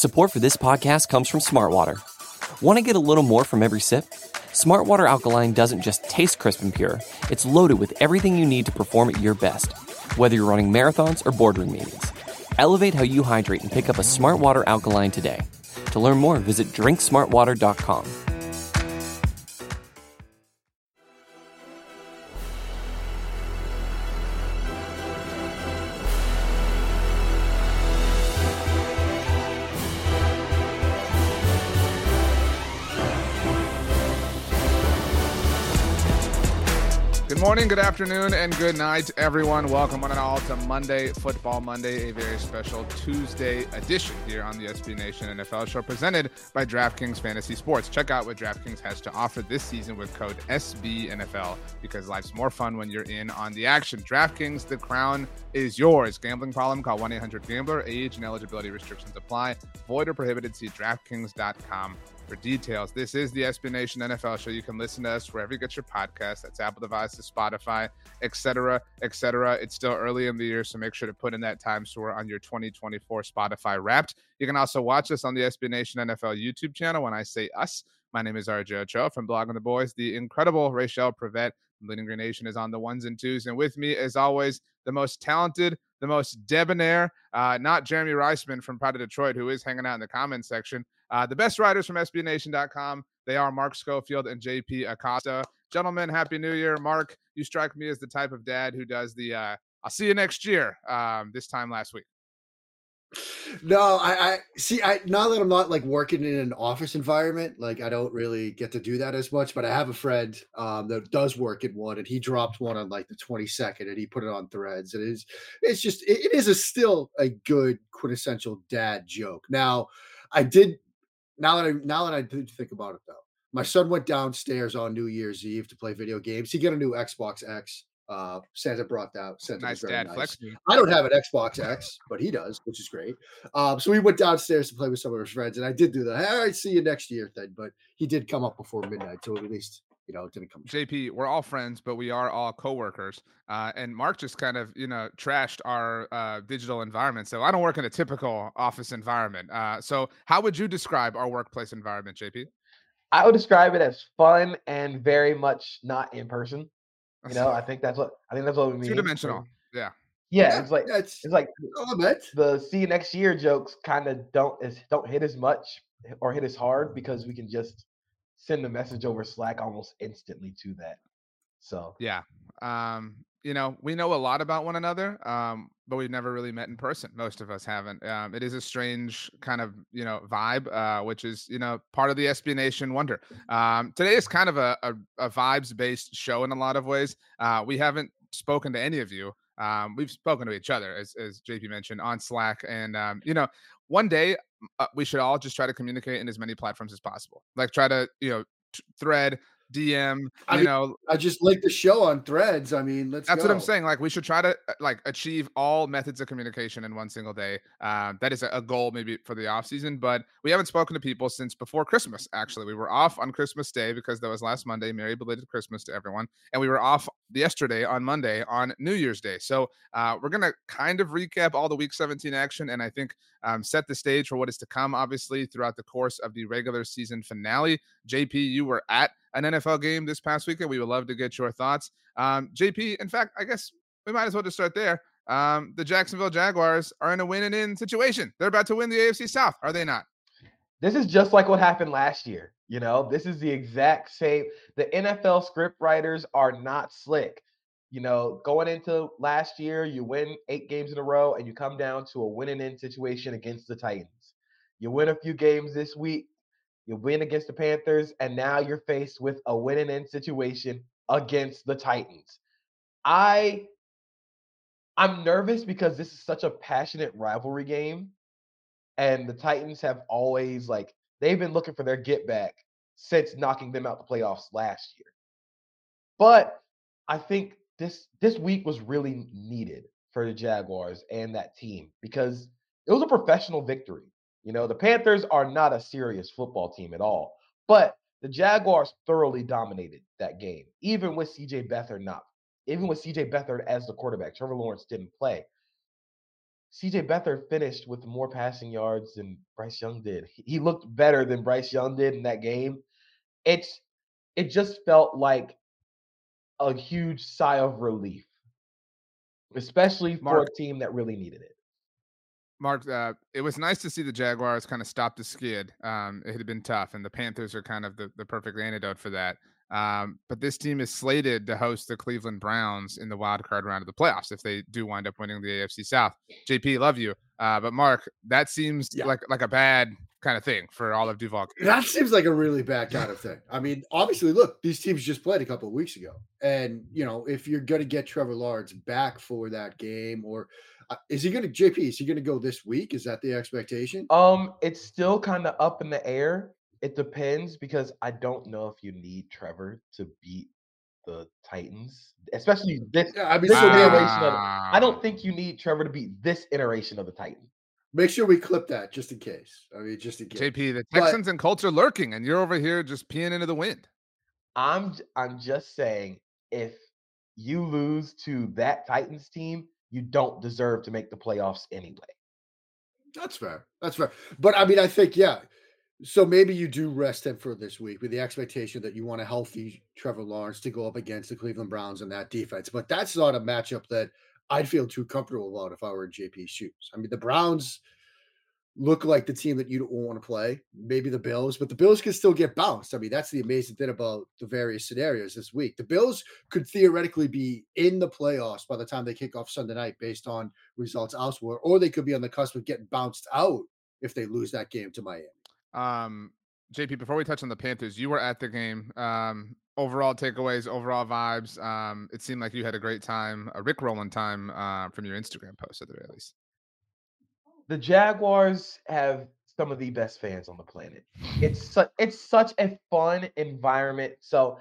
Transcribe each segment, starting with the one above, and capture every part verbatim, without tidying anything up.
Support for this podcast comes from Smartwater. Want to get a little more from every sip? Smartwater Alkaline doesn't just taste crisp and pure, it's loaded with everything you need to perform at your best, whether you're running marathons or boardroom meetings. Elevate how you hydrate and pick up a Smartwater Alkaline today. To learn more, visit drink smartwater dot com. Good morning, good afternoon, and good night, everyone. Welcome one and all to Monday Football Monday, a very special Tuesday edition here on the S B Nation N F L show presented by DraftKings Fantasy Sports. Check out what DraftKings has to offer this season with code S B N F L because life's more fun when you're in on the action. DraftKings, the crown is yours. Gambling problem? Call one eight hundred gambler. Age and eligibility restrictions apply. Void or prohibited. See DraftKings dot com for details. This is the S B Nation N F L show. You can listen to us wherever you get your podcast. That's Apple devices, Spotify, et cetera, et cetera. It's still early in the year, so make sure to put in that time store on your twenty twenty-four Spotify Wrapped. You can also watch us on the S B Nation N F L YouTube channel. When I say us, my name is R J Ochoa from Blogging the Boys. The incredible Rachel Prevet from Bleeding Green Nation is on the ones and twos. And with me, as always, the most talented, the most debonair, uh, not Jeremy Reisman from Pride of Detroit, who is hanging out in the comments section. Uh, the best writers from S B Nation dot com. They are Mark Schofield and J P Acosta. Gentlemen, Happy New Year. Mark, you strike me as the type of dad who does the uh, I'll see you next year um, this time last week. No, I, I see. I now that I'm not like working in an office environment, like I don't really get to do that as much. But I have a friend um, that does work in one, and he dropped one on like the twenty-second, and he put it on Threads. And it's it's just it, it is a still a good quintessential dad joke. Now, I did now that I now that I did think about it though, my son went downstairs on New Year's Eve to play video games. He got a new Xbox X. Uh, Santa brought that. Santa Nice was very dad nice. flex. I don't have an Xbox X, but he does, which is great. Um, so we went downstairs to play with some of his friends, and I did do that. All right, see you next year, then. But he did come up before midnight, so at least you know it didn't come. J P, we're all friends, but we are all coworkers. Uh, and Mark just kind of, you know, trashed our uh, digital environment. So I don't work in a typical office environment. Uh, so how would you describe our workplace environment, J P? I would describe it as fun and very much not in person. You know, I think that's what I think that's what we mean. Two dimensional. Yeah. Yeah, Yeah, it's like yeah, it's- it's like A little bit. the see you next year jokes kind of don't is don't hit as much or hit as hard because we can just send a message over Slack almost instantly to that. So Yeah. Um, you know, we know a lot about one another, um, but we've never really met in person. Most of us haven't. Um, it is a strange kind of, you know, vibe, uh, which is, you know, part of the S B Nation wonder. Um, today is kind of a, a, a vibes-based show in a lot of ways. Uh, we haven't spoken to any of you. Um, we've spoken to each other, as, as J P mentioned, on Slack. And, um, you know, one day uh, we should all just try to communicate in as many platforms as possible. Like try to, you know, t- thread, D M, I you mean, know, I just like the show on Threads. I mean, let's. that's go. what I'm saying. Like we should try to uh, like achieve all methods of communication in one single day. Um, that is a, a goal maybe for the off season, but we haven't spoken to people since before Christmas. Actually, we were off on Christmas Day because that was last Monday. Merry belated Christmas to everyone. And we were off yesterday on Monday on New Year's Day. So uh, we're gonna kind of recap all the Week seventeen action, and I think um, set the stage for what is to come. Obviously, throughout the course of the regular season finale. J P, you were at an N F L game this past weekend. We would love to get your thoughts. Um, J P, in fact, I guess we might as well just start there. Um, the Jacksonville Jaguars are in a win and in situation. They're about to win the A F C South, are they not? this is just like what happened last year. You know, this is the exact same. The N F L script writers are not slick. You know, going into last year, you win eight games in a row and you come down to a win and in situation against the Titans. You win a few games this week, you win against the Panthers, and now you're faced with a win and in situation against the Titans. I I'm nervous because this is such a passionate rivalry game. And the Titans have always like they've been looking for their get back since knocking them out the playoffs last year. But I think this this week was really needed for the Jaguars and that team because it was a professional victory. You know, the Panthers are not a serious football team at all, but the Jaguars thoroughly dominated that game, even with C J Beathard not, even with C J Beathard as the quarterback. Trevor Lawrence didn't play. C J Beathard finished with more passing yards than Bryce Young did. He he looked better than Bryce Young did in that game. It's it just felt like a huge sigh of relief, especially for Mark, a team that really needed it. Mark, uh, it was nice to see the Jaguars kind of stop the skid. Um, it had been tough, and the Panthers are kind of the, the perfect antidote for that. Um, but this team is slated to host the Cleveland Browns in the wild card round of the playoffs if they do wind up winning the A F C South. J P, love you, uh, but Mark, that seems Yeah. like like a bad kind of thing for all of Duval. That seems like a really bad kind of thing. I mean, obviously, look, these teams just played a couple of weeks ago, and you know, if you're going to get Trevor Lawrence back for that game, or uh, is he going to J P? Is he going to go this week? Is that the expectation? Um, it's still kind of up in the air. It depends because I don't know if you need Trevor to beat the Titans, especially this, Yeah, I mean, this so maybe- iteration of. I don't think you need Trevor to beat this iteration of the Titans. Make sure we clip that just in case. I mean, just in case. J P, the But- Texans and Colts are lurking, and you're over here just peeing into the wind. I'm j- I'm just saying, if you lose to that Titans team, you don't deserve to make the playoffs anyway. That's fair. That's fair. But I mean, I think, yeah. So maybe you do rest him for this week with the expectation that you want a healthy Trevor Lawrence to go up against the Cleveland Browns and that defense. But that's not a matchup that I'd feel too comfortable about if I were in J P's shoes. I mean, the Browns look like the team that you don't want to play. Maybe the Bills, but the Bills can still get bounced. I mean, that's the amazing thing about the various scenarios this week. The Bills could theoretically be in the playoffs by the time they kick off Sunday night based on results elsewhere, or they could be on the cusp of getting bounced out if they lose that game to Miami. Um, J P, before we touch on the Panthers, you were at the game. Um, overall takeaways, overall vibes. Um, it seemed like you had a great time, a Rick rolling time uh, from your Instagram post at the very least. The Jaguars have some of the best fans on the planet. It's su- it's such a fun environment. So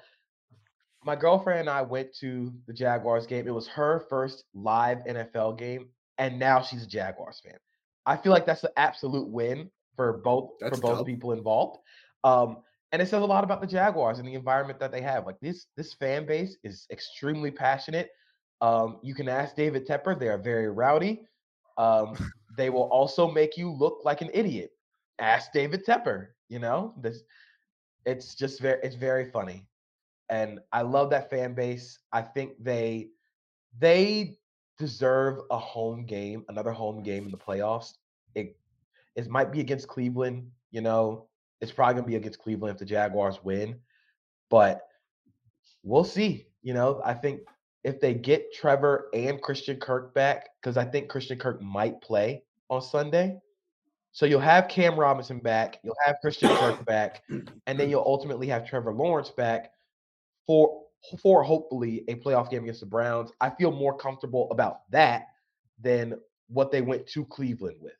my girlfriend and I went to the Jaguars game. It was her first live N F L game, and now she's a Jaguars fan. I feel like that's an absolute win for both That's for both dope. people involved. Um, and it says a lot about the Jaguars and the environment that they have. Like this this fan base is extremely passionate. Um, you can ask David Tepper; they are very rowdy. Um, they will also make you look like an idiot. Ask David Tepper. You know this. It's just very it's very funny. And I love that fan base. I think they they deserve a home game, another home game in the playoffs. It it might be against Cleveland, you know. It's probably gonna be against Cleveland if the Jaguars win, but we'll see. You know, I think if they get Trevor and Christian Kirk back, because I think Christian Kirk might play on Sunday. So you'll have Cam Robinson back, you'll have Christian Kirk back, and then you'll ultimately have Trevor Lawrence back for for hopefully a playoff game against the Browns. I feel more comfortable about that than what they went to Cleveland with.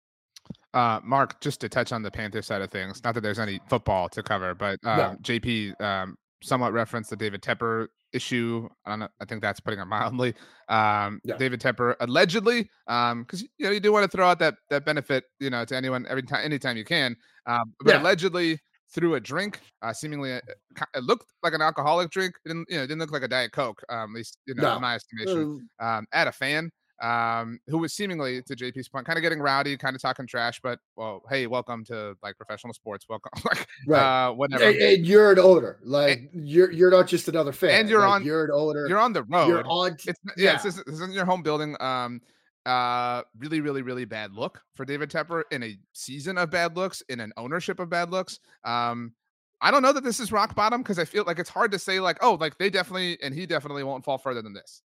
Uh, Mark, just to touch on the Panther side of things, not that there's any football to cover, but uh, No. J P um, somewhat referenced the David Tepper issue. I don't know. I think that's putting it mildly. Um, Yeah. David Tepper allegedly, because you know you do want to throw out that that benefit, you know, to anyone every time, anytime you can. Um, but Yeah. allegedly threw a drink, uh, seemingly a, it looked like an alcoholic drink. It didn't, you know, it didn't look like a Diet Coke, um, at least you know, No. in my estimation. Uh, Um, at a fan um, who was seemingly, to J P's point, kind of getting rowdy, kind of talking trash, but well, hey, welcome to like professional sports. Welcome, like right. uh, whatever. And, and you're an owner. Like you're you're not just another fan. and you're Like, on- you're an owner. You're on the road. You're on. It's yeah, yeah. It's, this, this is in your home building. Um, uh, really, really, really bad look for David Tepper in a season of bad looks, in an ownership of bad looks. Um, I don't know that this is rock bottom because I feel like it's hard to say like, oh, like they definitely and he definitely won't fall further than this.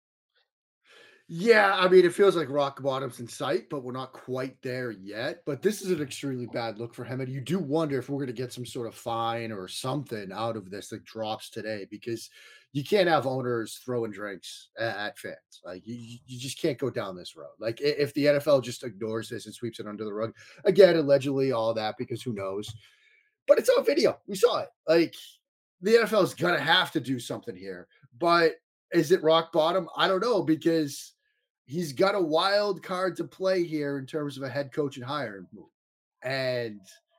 Yeah, I mean, it feels like rock bottom's in sight, but we're not quite there yet. But this is an extremely bad look for him. And you do wonder if we're going to get some sort of fine or something out of this that drops today, because you can't have owners throwing drinks at, at fans. Like, you, you you just can't go down this road. Like, i- if the N F L just ignores this and sweeps it under the rug, again, allegedly, all that, because who knows? But it's on video. We saw it. Like, the N F L is going to have to do something here. But is it rock bottom? I don't know, because he's got a wild card to play here in terms of a head coach and hiring move. And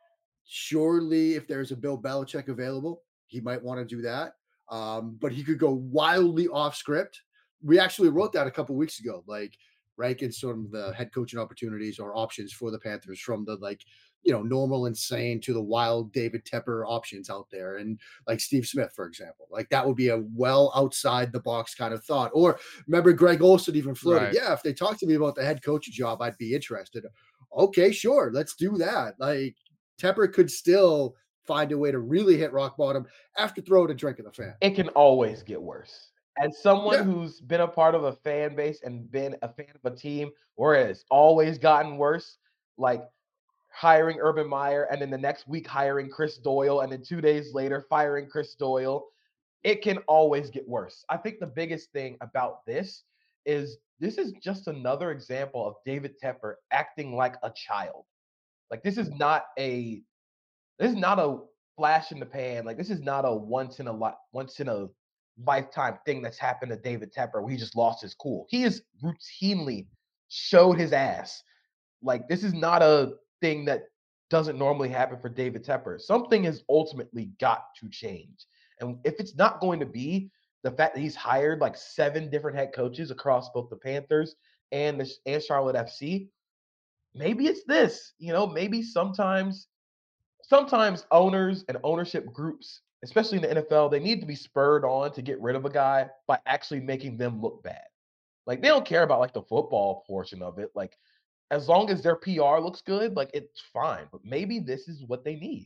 surely if there's a Bill Belichick available, he might want to do that. Um, but he could go wildly off script. We actually wrote that a couple weeks ago. Like, ranking some of the head coaching opportunities or options for the Panthers from the like, you know, normal insane to the wild David Tepper options out there. And like Steve Smith, for example, like that would be a well outside the box kind of thought. Or remember Greg Olson even floated, Right. yeah, if they talked to me about the head coaching job, I'd be interested. Okay, sure, let's do that. Like Tepper could still find a way to really hit rock bottom after throwing a drink in the fan. It can always get worse. As someone Yeah. who's been a part of a fan base and been a fan of a team where it's always gotten worse, like hiring Urban Meyer and then the next week hiring Chris Doyle and then two days later firing Chris Doyle, it can always get worse. I think the biggest thing about this is this is just another example of David Tepper acting like a child. Like this is not a this is not a flash in the pan. Like this is not a once in a lot once in a lifetime thing that's happened to David Tepper where he just lost his cool. He has routinely showed his ass. Like this is not a thing that doesn't normally happen for David Tepper. Something has ultimately got to change. And if it's not going to be the fact that he's hired like seven different head coaches across both the Panthers and the and Charlotte F C, maybe it's this. You know, maybe sometimes sometimes owners and ownership groups, especially in the N F L, they need to be spurred on to get rid of a guy by actually making them look bad. Like they don't care about like the football portion of it. Like as long as their P R looks good, like it's fine. But maybe this is what they need.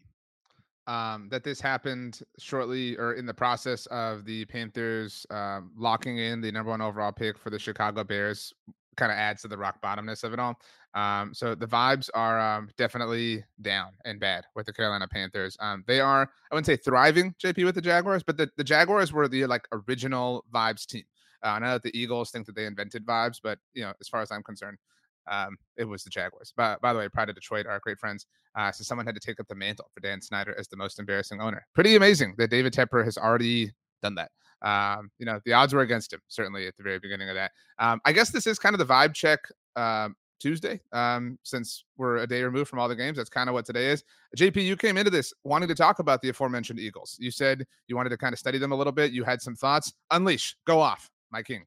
Um, that this happened shortly or in the process of the Panthers um, locking in the number one overall pick for the Chicago Bears kind of adds to the rock bottomness of it all. Um, so the vibes are um, definitely down and bad with the Carolina Panthers. Um, they are, I wouldn't say thriving, J P, with the Jaguars, but the, the Jaguars were the like original vibes team. Uh, I know that the Eagles think that they invented vibes, but you know, as far as I'm concerned, um, it was the Jaguars. By, by the way, Pride of Detroit, our great friends. Uh, so someone had to take up the mantle for Dan Snyder as the most embarrassing owner. Pretty amazing that David Tepper has already done that. Um, you know, the odds were against him, certainly at the very beginning of that. Um, I guess this is kind of the vibe check um, Tuesday, um, since we're a day removed from all the games. That's kind of what today is. J P, you came into this wanting to talk about the aforementioned Eagles. You said you wanted to kind of study them a little bit. You had some thoughts. Unleash. Go off, my king.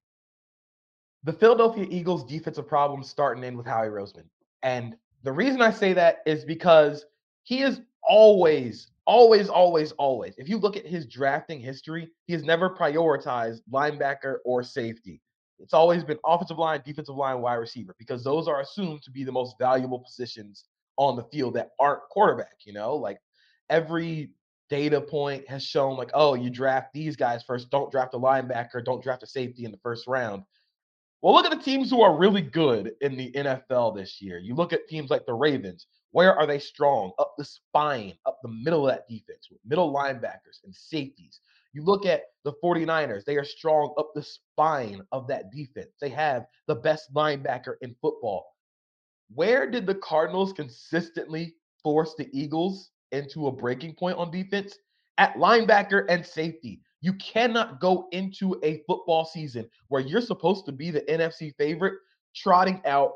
The Philadelphia Eagles defensive problem starting in with Howie Roseman. And the reason I say that is because he is always, always, always, always, if you look at his drafting history, he has never prioritized linebacker or safety. It's always been offensive line, defensive line, wide receiver, because those are assumed to be the most valuable positions on the field that aren't quarterback, you know? Like every data point has shown like, oh, you draft these guys first, don't draft a linebacker, don't draft a safety in the first round. Well, look at the teams who are really good in the N F L this year. You look at teams like the Ravens. Where are they strong? Up the spine, up the middle of that defense, with middle linebackers and safeties. You look at the 49ers. They are strong up the spine of that defense. They have the best linebacker in football. Where did the Cardinals consistently force the Eagles into a breaking point on defense? At linebacker and safety. You cannot go into a football season where you're supposed to be the N F C favorite trotting out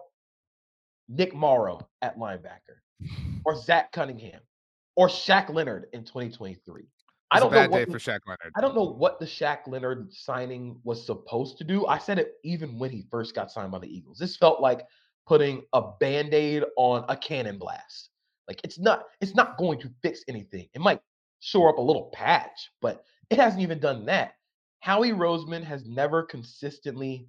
Nick Morrow at linebacker or Zach Cunningham or Shaq Leonard in twenty twenty-three. I It's a don't know bad day what for the, Shaq Leonard. I don't know what the Shaq Leonard signing was supposed to do. I said it even when he first got signed by the Eagles. This felt like putting a Band-Aid on a cannon blast. Like it's not it's not going to fix anything. It might shore up a little patch, but it hasn't even done that. Howie Roseman has never consistently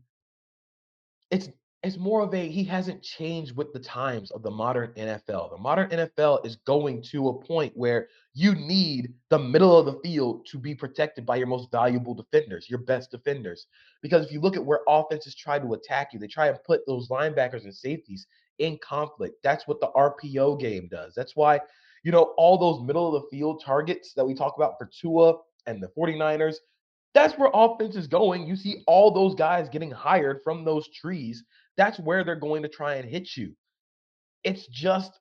it's it's more of a he hasn't changed with the times of the modern N F L. The modern N F L is going to a point where you need the middle of the field to be protected by your most valuable defenders, your best defenders. Because if you look at where offenses try to attack you, they try and put those linebackers and safeties in conflict. That's what the R P O game does. That's why, you know, all those middle of the field targets that we talk about for Tua and the 49ers, that's where offense is going. You see all those guys getting hired from those trees. That's where they're going to try and hit you. It's just,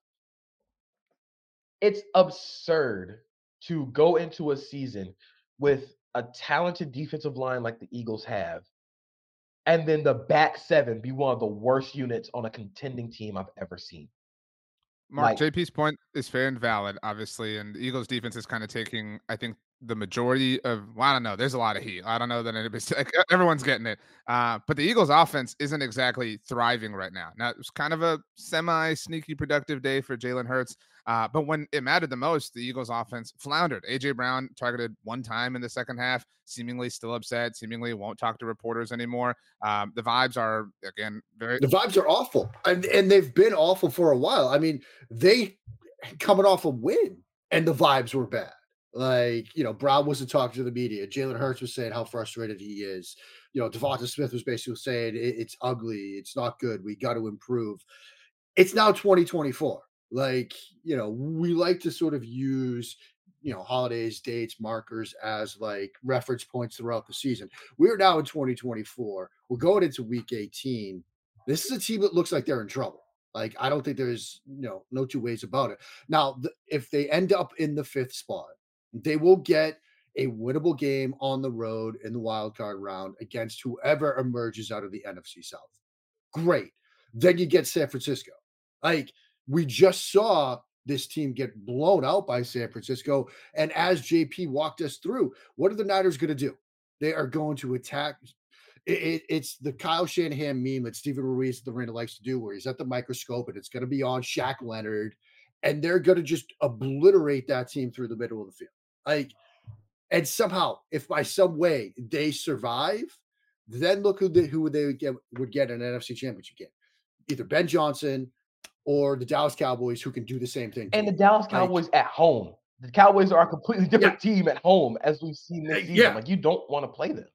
it's absurd to go into a season with a talented defensive line like the Eagles have, and then the back seven be one of the worst units on a contending team I've ever seen. Mark, Like, J P's point is fair and valid, obviously, and the Eagles defense is kind of taking, I think, the majority of, well, I don't know. There's a lot of heat. I don't know that anybody's like, everyone's getting it. Uh, but the Eagles offense isn't exactly thriving right now. Now, it was kind of a semi sneaky productive day for Jalen Hurts. Uh, but when it mattered the most, the Eagles offense floundered. A J Brown targeted one time in the second half, seemingly still upset, seemingly won't talk to reporters anymore. Um, the vibes are, again, very. The vibes are awful. And, and they've been awful for a while. I mean, they coming off a win and the vibes were bad. Like, you know, Brown wasn't talking to the media. Jalen Hurts was saying how frustrated he is. You know, Devonta Smith was basically saying it, it's ugly. It's not good. We got to improve. It's now twenty twenty-four. Like, you know, we like to sort of use, you know, holidays, dates, markers as like reference points throughout the season. We're now in twenty twenty-four. We're going into week eighteen. This is a team that looks like they're in trouble. Like, I don't think there's, you know, no two ways about it. Now, th- if they end up in the fifth spot, they will get a winnable game on the road in the wild card round against whoever emerges out of the N F C South. Great. Then you get San Francisco. Like, we just saw this team get blown out by San Francisco. And as J P walked us through, what are the Niners going to do? They are going to attack. It, it, it's the Kyle Shanahan meme that Steven Ruiz at the Arena likes to do, where he's at the microscope and it's going to be on Shaq Leonard, and they're going to just obliterate that team through the middle of the field. Like, and somehow, if by some way they survive, then look who they, who they would get would get an N F C Championship game. Either Ben Johnson or the Dallas Cowboys, who can do the same thing. And the Dallas Cowboys like, at home. The Cowboys are a completely different yeah. team at home, as we've seen this season. Yeah. Like, you don't want to play them.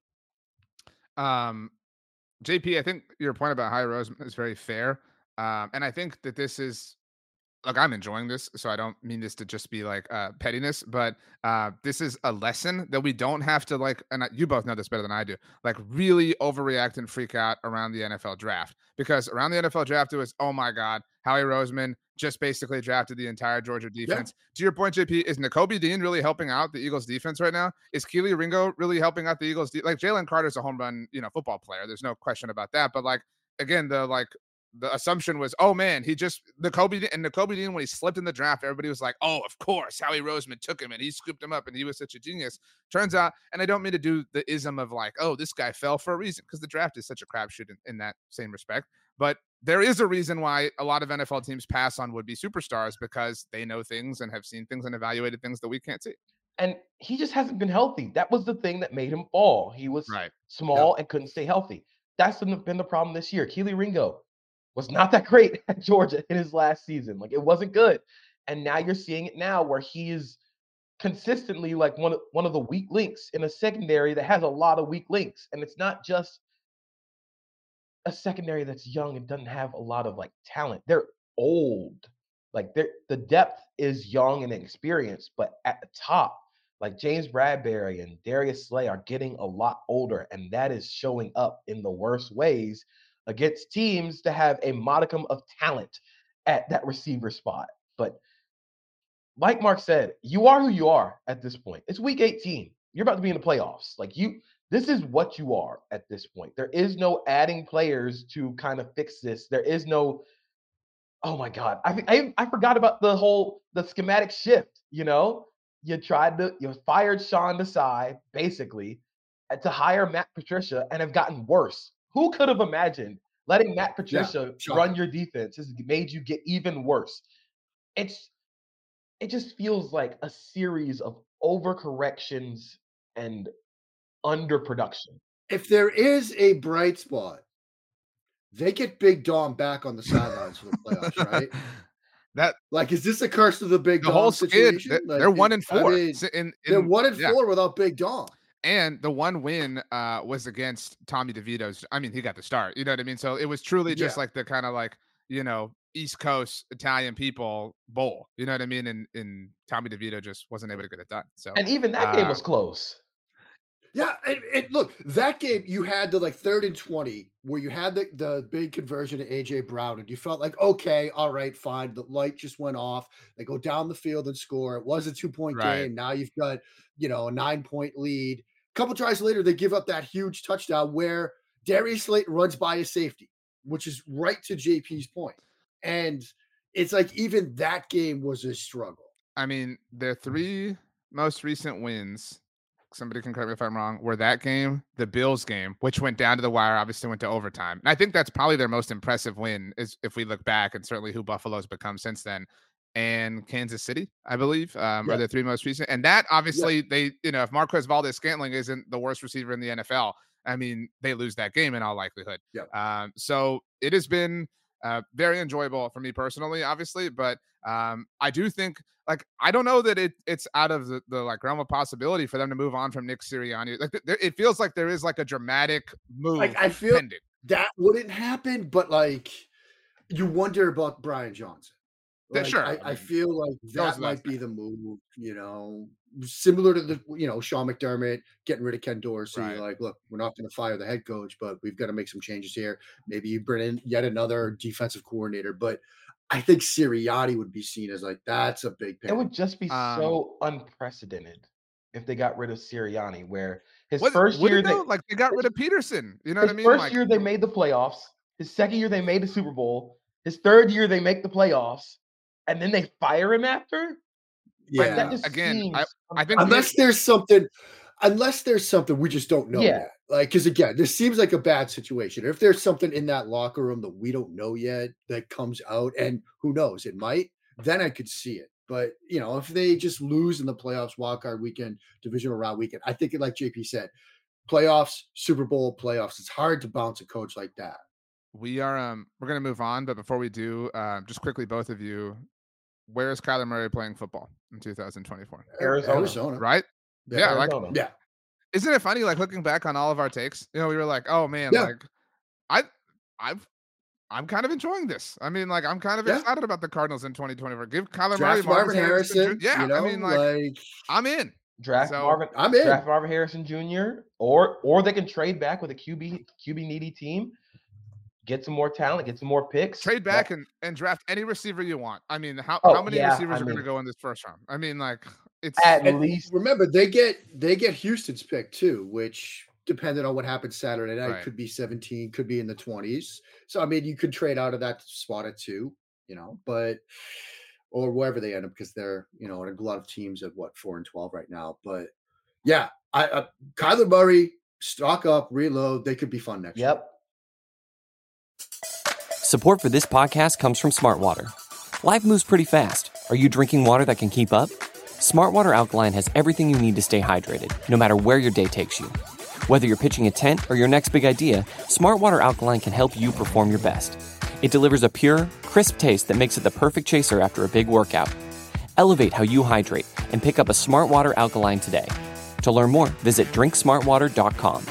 Um, J P, I think your point about Howie Roseman is very fair. Um, and I think that this is, look, I'm enjoying this, so I don't mean this to just be like uh, pettiness, but uh, this is a lesson that we don't have to like, and you both know this better than I do, like really overreact and freak out around the N F L draft. Because around the N F L draft, it was, oh my God, Howie Roseman just basically drafted the entire Georgia defense. Yeah. To your point, J P, is Nakobe Dean really helping out the Eagles defense right now? Is Keely Ringo really helping out the Eagles? De- like Jalen Carter's a home run, you know, football player. There's no question about that. But like, again, the like, the assumption was, oh man, he just Nakobe and Nakobe Dean, when he slipped in the draft, everybody was like, oh, of course, Howie Roseman took him and he scooped him up and he was such a genius. Turns out, and I don't mean to do the ism of like, oh, this guy fell for a reason, because the draft is such a crapshoot in, in that same respect. But there is a reason why a lot of N F L teams pass on would-be superstars, because they know things and have seen things and evaluated things that we can't see. And he just hasn't been healthy. That was the thing that made him fall. He was right. small yep. and couldn't stay healthy. That's been the problem this year. Keely Ringo was not that great at Georgia in his last season. Like, it wasn't good. And now you're seeing it now where he is consistently like one of, one of the weak links in a secondary that has a lot of weak links. And it's not just a secondary that's young and doesn't have a lot of like talent. They're old. Like, they're, the depth is young and experienced, but at the top, like James Bradbury and Darius Slay are getting a lot older, and that is showing up in the worst ways against teams that have a modicum of talent at that receiver spot. But like Mark said, you are who you are at this point. It's week eighteen. You're about to be in the playoffs. Like, you, this is what you are at this point. There is no adding players to kind of fix this. There is no, oh my God, I I, I forgot about the whole, the schematic shift, you know? You tried to, you fired Sean Desai, basically, to hire Matt Patricia, and have gotten worse. Who could have imagined letting Matt Patricia yeah, run your defense has made you get even worse? It's, it just feels like a series of overcorrections and underproduction. If there is a bright spot, they get Big Dom back on the sidelines for the playoffs, right? That like, is this a curse of the Big the Dom whole situation? Skid, like, they're one and four. I mean, in, in, they're one and yeah. four without Big Dom. And the one win uh, was against Tommy DeVito's. I mean, he got the start. You know what I mean? So it was truly just yeah. like the kind of like, you know, East Coast Italian people bowl. You know what I mean? And, and Tommy DeVito just wasn't able to get it done. So and even that uh, game was close. Yeah, and, and look, that game, you had the like third and twenty where you had the, the big conversion to A J Brown, and you felt like, okay, all right, fine. The light just went off. They go down the field and score. It was a two-point right. game. Now you've got, you know, a nine-point lead. A couple tries later, they give up that huge touchdown where Darius Slayton runs by a safety, which is right to J P's point. And it's like even that game was a struggle. I mean, they're three most recent wins, somebody can correct me if I'm wrong, were that game, the Bills game, which went down to the wire, obviously went to overtime. And I think that's probably their most impressive win, is if we look back, and certainly who Buffalo's become since then. And Kansas City, I believe, um, Yep. are the three most recent. And that obviously Yep. they, you know, if Marquez Valdes-Scantling isn't the worst receiver in the N F L, I mean, they lose that game in all likelihood. Yep. Um, so it has been uh, very enjoyable for me personally, obviously, but um, I do think, like, I don't know that it it's out of the, the like realm of possibility for them to move on from Nick Sirianni. Like, th- it feels like there is like a dramatic move. Like, I feel pending. that wouldn't happen, but like you wonder about Brian Johnson. Yeah, Like, sure. I, I I mean, feel like goes that without might be saying. the move, you know, similar to the, you know, Sean McDermott getting rid of Ken Dorsey. Right. Like, look, we're not going to fire the head coach, but we've got to make some changes here. Maybe you bring in yet another defensive coordinator. But I think Sirianni would be seen as like, that's a big It pick. would just be Um, so unprecedented if they got rid of Sirianni, where his What, first would year it they though? Like, they got rid of Peterson. You know what his I mean? first Like, year they made the playoffs. His second year they made the Super Bowl. His third year they make the playoffs, and then they fire him after. Like, that Yeah. just again, seems I, I think Unless there's something, unless there's something we just don't know Yeah. yet. Like, because again, this seems like a bad situation. If there's something in that locker room that we don't know yet that comes out, and who knows, it might, then I could see it. But you know, if they just lose in the playoffs, wildcard weekend, divisional round weekend, I think, like J P said, playoffs, Super Bowl playoffs, it's hard to bounce a coach like that. we are um we're gonna move on, but before we do, um, just quickly, both of you, where is Kyler Murray playing football in two thousand twenty-four? Arizona. Arizona. Right? Yeah. Yeah, like, Arizona. Yeah. isn't it funny, like, looking back on all of our takes? You know, we were like, oh man, Yeah. like, I, I've, I'm kind of enjoying this. I mean, like, I'm kind of Yeah. excited about the Cardinals in twenty twenty-four. Give Kyler Murray, Draft Marvin Harrison. Ju- Yeah, you know, I mean, like, like I'm in. Draft So- Marvin. I'm in. Draft Marvin Harrison Junior Or or they can trade back with a Q B Q B needy team, get some more talent, get some more picks. Trade back and, and draft any receiver you want. I mean, how, Oh, how many yeah, receivers I are going to mean- go in this first round? I mean, like, it's At And least remember, they get they get Houston's pick too, which depending on what happens Saturday night Right. could be seventeen, could be in the twenties. So I mean, you could trade out of that spot at two, you know, but or wherever they end up, because they're, you know, in a lot of teams at what, four and twelve right now. But yeah, I uh, Kyler Murray, stock up, reload. They could be fun next year. Yep. Support for this podcast comes from Smartwater. Life moves pretty fast. Are you drinking water that can keep up? Smartwater Alkaline has everything you need to stay hydrated, no matter where your day takes you. Whether you're pitching a tent or your next big idea, Smartwater Alkaline can help you perform your best. It delivers a pure, crisp taste that makes it the perfect chaser after a big workout. Elevate how you hydrate and pick up a Smartwater Alkaline today. To learn more, visit drink smartwater dot com.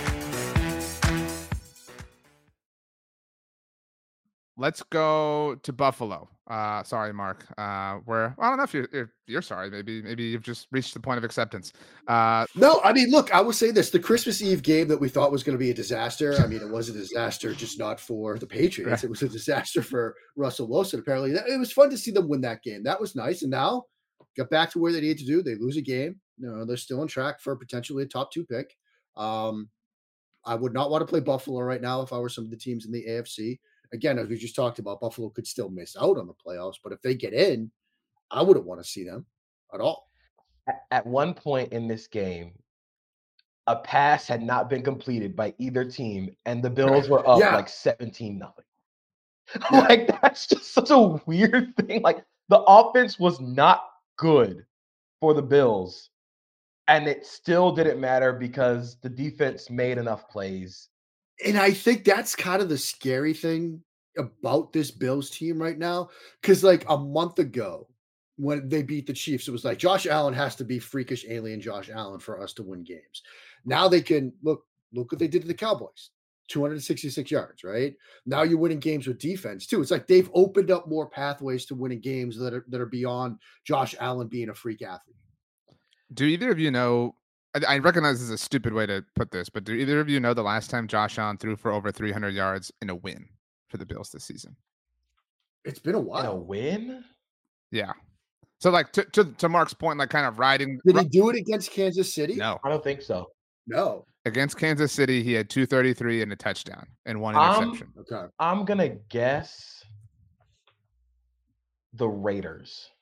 Let's go to Buffalo. Uh, sorry, Mark. Uh, where I don't know if you're if you're sorry. Maybe maybe you've just reached the point of acceptance. Uh, No, I mean, look, I will say this: the Christmas Eve game that we thought was going to be a disaster. I mean, it was a disaster, just not for the Patriots. Right. It was a disaster for Russell Wilson. Apparently, That- it was fun to see them win that game. That was nice. And now, got back to where they need to do. They lose a game. You know, they're still on track for potentially a top two pick. Um, I would not want to play Buffalo right now if I were some of the teams in the A F C. Again, as we just talked about, Buffalo could still miss out on the playoffs, but if they get in, I wouldn't want to see them at all. At- At one point in this game, a pass had not been completed by either team, and the Bills were up Yeah. like seventeen nothing. Yeah. Like, that's just such a weird thing. Like, the offense was not good for the Bills, and it still didn't matter because the defense made enough plays. And I think that's kind of the scary thing about this Bills team right now. Because like a month ago, when they beat the Chiefs, it was like Josh Allen has to be freakish alien Josh Allen for us to win games. Now they can look, look what they did to the Cowboys. two hundred sixty-six yards, right? Now you're winning games with defense too. It's like they've opened up more pathways to winning games that are that are beyond Josh Allen being a freak athlete. do either of you know? I, I recognize this is a stupid way to put this, but do either of you know the last time Josh Allen threw for over three hundred yards in a win for the Bills this season? It's been a In a while. win? Yeah. So, like, to to, to Mark's point, like, kind of riding. Did he do it against Kansas City? No. I don't think so. No. Against Kansas City, he had two thirty-three and a touchdown and one Um, interception. Okay. I'm gonna guess the Raiders.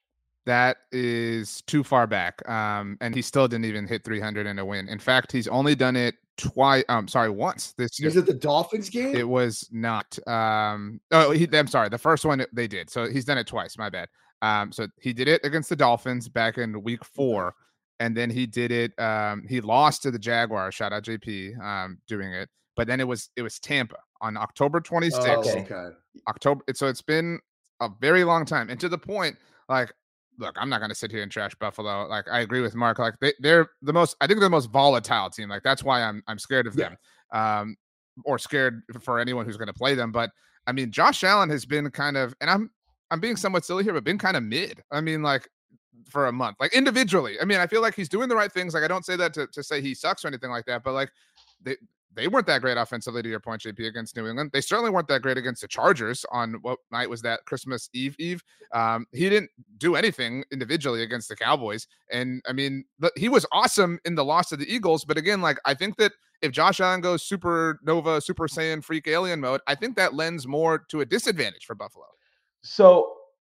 That is too far back. Um, and he still didn't even hit three hundred in a win. In fact, he's only done it twice. Um, sorry, once this year. Was it the Dolphins game? It was not. Um, oh, he, I'm sorry. The first one they did. So he's done it twice. My bad. Um, so he did it against the Dolphins back in week four. And then he did it. Um, he lost to the Jaguars. Shout out J P um, doing it. But then it was it was Tampa on October twenty-sixth. Oh, okay. October. So it's been a very long time. And to the point, like, look, I'm not going to sit here and trash Buffalo. Like, I agree with Mark. Like, they, they're the most, I think they're the most volatile team. Like, that's why I'm I'm scared of them, yeah. um, or scared for anyone who's going to play them. But I mean, Josh Allen has been kind of, and I'm I'm being somewhat silly here, but been kind of mid. I mean, like, for a month, like individually. I mean, I feel like he's doing the right things. Like, I don't say that to, to say he sucks or anything like that, but like, they. They weren't that great offensively, to your point, J P, against New England. They certainly weren't that great against the Chargers on what night was that? Christmas Eve Eve. Um, he didn't do anything individually against the Cowboys. And I mean, the, he was awesome in the loss to the Eagles. But again, like, I think that if Josh Allen goes supernova, super saiyan, freak alien mode, I think that lends more to a disadvantage for Buffalo. So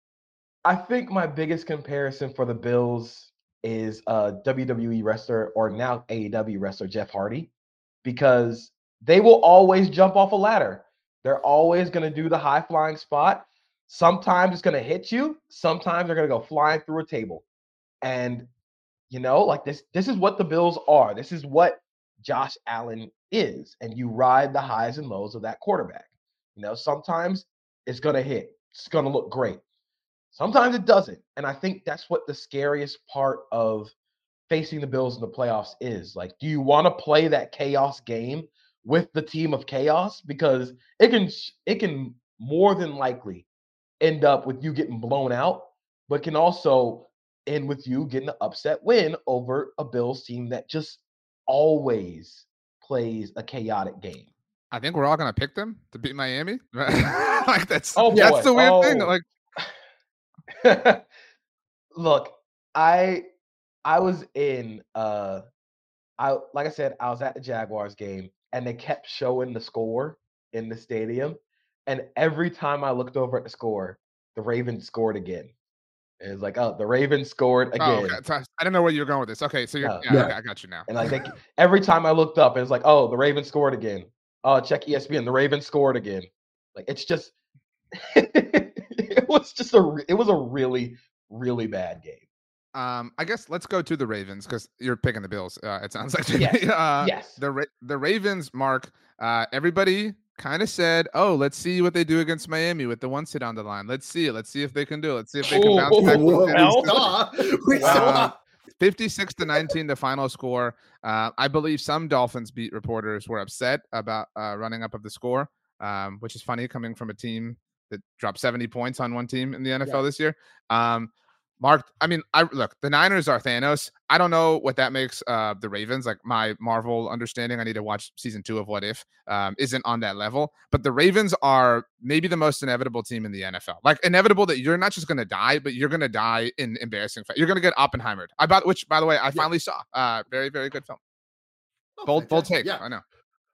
I think my biggest comparison for the Bills is uh, W W E wrestler, or now A E W wrestler, Jeff Hardy. Because they will always jump off a ladder. They're always going to do the high flying spot. Sometimes it's going to hit you. Sometimes they're going to go flying through a table. And, you know, like this, this is what the Bills are. This is what Josh Allen is. And you ride the highs and lows of that quarterback. You know, sometimes it's going to hit. It's going to look great. Sometimes it doesn't. And I think that's what the scariest part of facing the Bills in the playoffs is. Like, do you want to play that chaos game with the team of chaos? Because it can it can more than likely end up with you getting blown out, but can also end with you getting an upset win over a Bills team that just always plays a chaotic game. I think we're all gonna pick them to beat Miami. Like, that's oh, that's the weird oh. thing. Like, look, I I was in uh I like I said, I was at the Jaguars game and they kept showing the score in the stadium. And every time I looked over at the score, the Ravens scored again. And it's like, oh, the Ravens scored again. Oh, okay. So I don't know where you're going with this. Okay, so you're no. yeah, yeah. Okay, I got you now. And like they, every time I looked up, it was like, oh, the Ravens scored again. Oh, check E S P N, the Ravens scored again. Like, it's just it was just a it was a really, really bad game. Um, I guess let's go to the Ravens because you're picking the Bills. Uh, it sounds like yes. uh, yes. The Ra- the Ravens, Mark. Uh, everybody kind of said, "Oh, let's see what they do against Miami with the one sit on the line. Let's see it. Let's see if they can do it. Let's see if they can bounce back." Whoa, we saw. We saw. fifty-six to nineteen, the final score. Uh, I believe some Dolphins beat reporters were upset about uh, running up of the score, um, which is funny coming from a team that dropped seventy points on one team in the N F L yeah. this year. Um, Mark, I mean, I look, the Niners are Thanos. I don't know what that makes uh, the Ravens. Like, my Marvel understanding, I need to watch season two of What If, um, isn't on that level. But the Ravens are maybe the most inevitable team in the N F L. Like, inevitable that you're not just going to die, but you're going to die in embarrassing fact. You're going to get Oppenheimered. I bought, which, by the way, I yeah. finally saw. Uh, very, very good film. Oh, bold, bold take. Yeah. I know.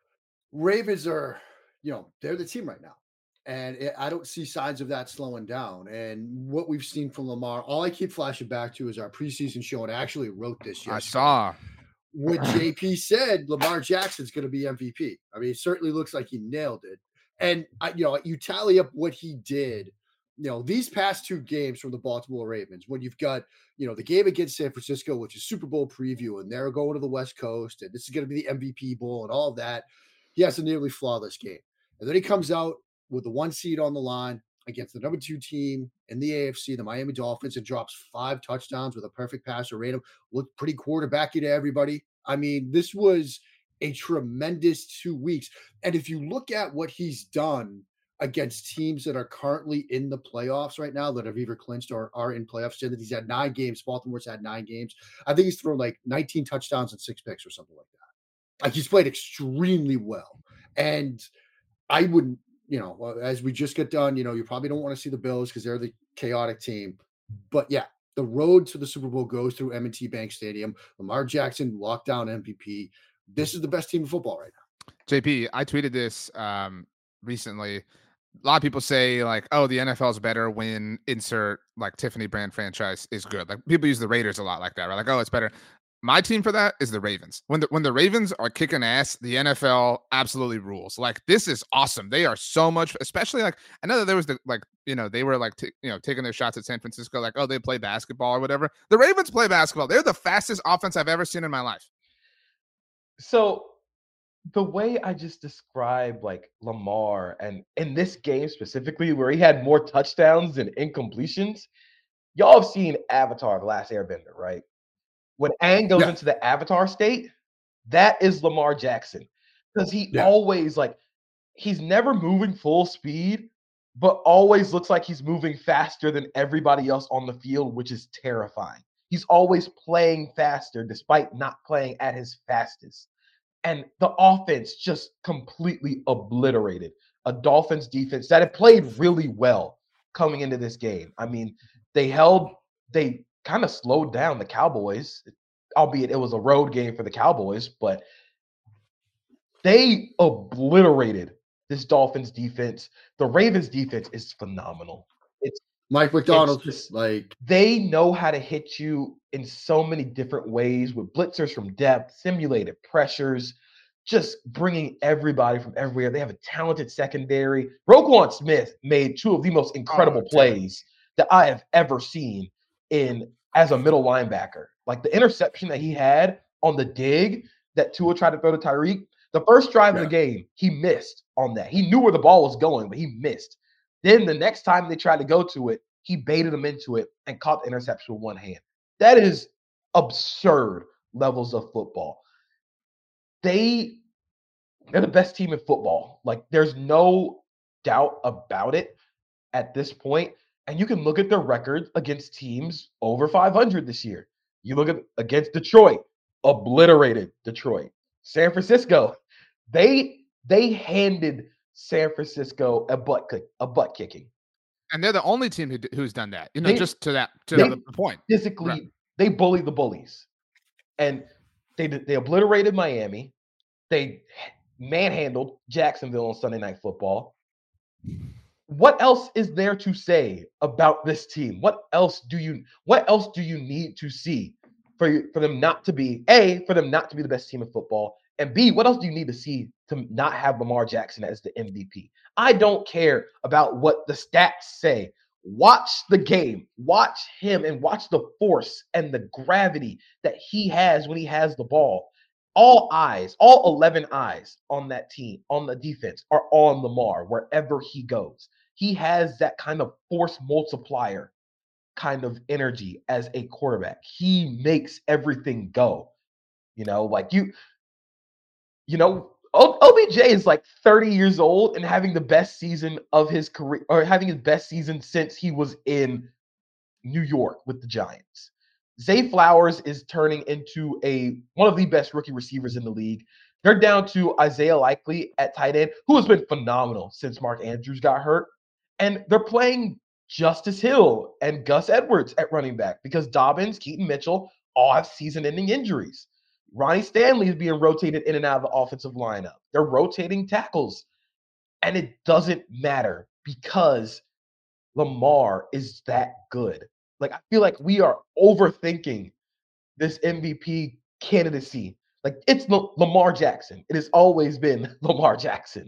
Ravens are, you know, they're the team right now. And it, I don't see signs of that slowing down. And what we've seen from Lamar, all I keep flashing back to is our preseason show. And I actually wrote this yesterday. I saw. What J P said, Lamar Jackson's going to be M V P. I mean, it certainly looks like he nailed it. And, I, you know, you tally up what he did, you know, these past two games from the Baltimore Ravens, when you've got, you know, the game against San Francisco, which is Super Bowl preview, and they're going to the West Coast, and this is going to be the M V P Bowl and all of that. He has a nearly flawless game. And then he comes out with the one seed on the line against the number two team in the A F C, the Miami Dolphins, and drops five touchdowns with a perfect passer rating. Looked pretty quarterbacky to everybody. I mean, this was a tremendous two weeks. And if you look at what he's done against teams that are currently in the playoffs right now, that have either clinched or are in playoffs, that he's had nine games. Baltimore's had nine games. I think he's thrown like nineteen touchdowns and six picks or something like that. Like, he's played extremely well. And I wouldn't, you know, as we just get done, you know, you probably don't want to see the Bills because they're the chaotic team. But yeah, the road to the Super Bowl goes through M and T Bank Stadium. Lamar Jackson, lockdown M V P. This is the best team in football right now. J P, I tweeted this um, recently. a lot of people say like, oh, the N F L is better when insert like Tiffany brand franchise is good. Like people use the Raiders a lot like that, right? Like, oh, it's better. My team for that is the Ravens. When the when the Ravens are kicking ass, the N F L absolutely rules. Like this is awesome. They are so much, especially like I know that there was the like you know they were like t- you know taking their shots at San Francisco, like oh they play basketball or whatever. The Ravens play basketball. They're the fastest offense I've ever seen in my life. So the way I just described like Lamar and in this game specifically, where he had more touchdowns than incompletions, y'all have seen Avatar: The Last Airbender, right? When Aang goes Yeah. into the Avatar state, that is Lamar Jackson because he Yeah. always like he's never moving full speed, but always looks like he's moving faster than everybody else on the field, which is terrifying. He's always playing faster despite not playing at his fastest. And the offense just completely obliterated a Dolphins defense that had played really well coming into this game. I mean, they held, they kind of slowed down the Cowboys, albeit it was a road game for the Cowboys, but they obliterated this Dolphins defense. The Ravens defense is phenomenal. It's Mike McDonald, it's just- like they know how to hit you in so many different ways with blitzers from depth, simulated pressures, just bringing everybody from everywhere. They have a talented secondary. Roquan Smith made two of the most incredible Oh, plays that I have ever seen in as a middle linebacker. Like the interception that he had on the dig that Tua tried to throw to Tyreek. The first drive Yeah. of the game, he missed on that. He knew where the ball was going, but he missed. Then the next time they tried to go to it, he baited them into it and caught the interception with one hand. That is absurd levels of football. They, they're the best team in football. Like, there's no doubt about it at this point. And you can look at their record against teams over five hundred this year. You look at against Detroit, obliterated Detroit. San Francisco, they they handed San Francisco a butt kick, a butt kicking. And they're the only team who, who's done that. You know, They- just to that to they- the point. Physically, Right. they bullied the bullies, and they they obliterated Miami. They manhandled Jacksonville on Sunday Night Football. What else is there to say about this team? What else do you what else do you need to see for you, for them not to be A, for them not to be the best team in football, and B, what else do you need to see to not have Lamar Jackson as the M V P? I don't care about what the stats say. Watch the game, watch him, and watch the force and the gravity that he has when he has the ball. All eyes, all eleven eyes on that team, on the defense, are on Lamar wherever he goes. He has that kind of force multiplier kind of energy as a quarterback. He makes everything go. You know, like you, you know, O- O B J is like thirty years old and having the best season of his career, or having his best season since he was in New York with the Giants. Zay Flowers is turning into a one of the best rookie receivers in the league. They're down to Isaiah Likely at tight end, who has been phenomenal since Mark Andrews got hurt. And they're playing Justice Hill and Gus Edwards at running back because Dobbins, Keaton Mitchell all have season-ending injuries. Ronnie Stanley is being rotated in and out of the offensive lineup. They're rotating tackles. And it doesn't matter because Lamar is that good. Like, I feel like we are overthinking this M V P candidacy. Like, it's L- Lamar Jackson. It has always been Lamar Jackson.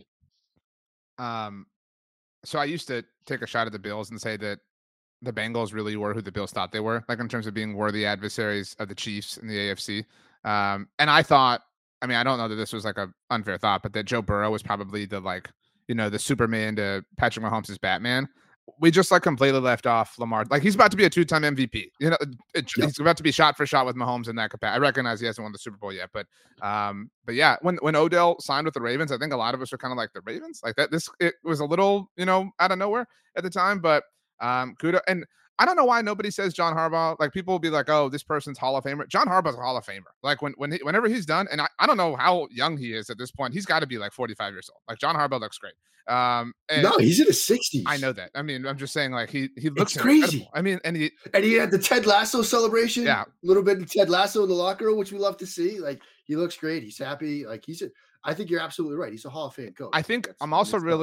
Um, so I used to take a shot at the Bills and say that the Bengals really were who the Bills thought they were, like in terms of being worthy adversaries of the Chiefs in the A F C. Um, and I thought, I mean, I don't know that this was like a unfair thought, but that Joe Burrow was probably the like, you know, the Superman to Patrick Mahomes' Batman. We just like completely left off Lamar. Like he's about to be a two-time M V P. You know, it, Yep. he's about to be shot for shot with Mahomes in that capacity. I recognize he hasn't won the Super Bowl yet, but um, but yeah, when when Odell signed with the Ravens, I think a lot of us were kind of like the Ravens, like that. This it was a little, you know, out of nowhere at the time, but um, kudos. And I don't know why nobody says John Harbaugh. Like people will be like, oh, this person's Hall of Famer. John Harbaugh's a Hall of Famer. Like when when he, whenever he's done, and I, I don't know how young he is at this point. He's got to be like forty-five years old. Like John Harbaugh looks great. Um, and no, he's in his sixties. I know that. I mean, I'm just saying, like he he looks It's crazy. incredible. I mean, and he And he had the Ted Lasso celebration. Yeah. A little bit of Ted Lasso in the locker room, which we love to see. Like he looks great. He's happy. Like he's a, I think you're absolutely right. He's a Hall of Fame coach. I think That's- I'm also that's really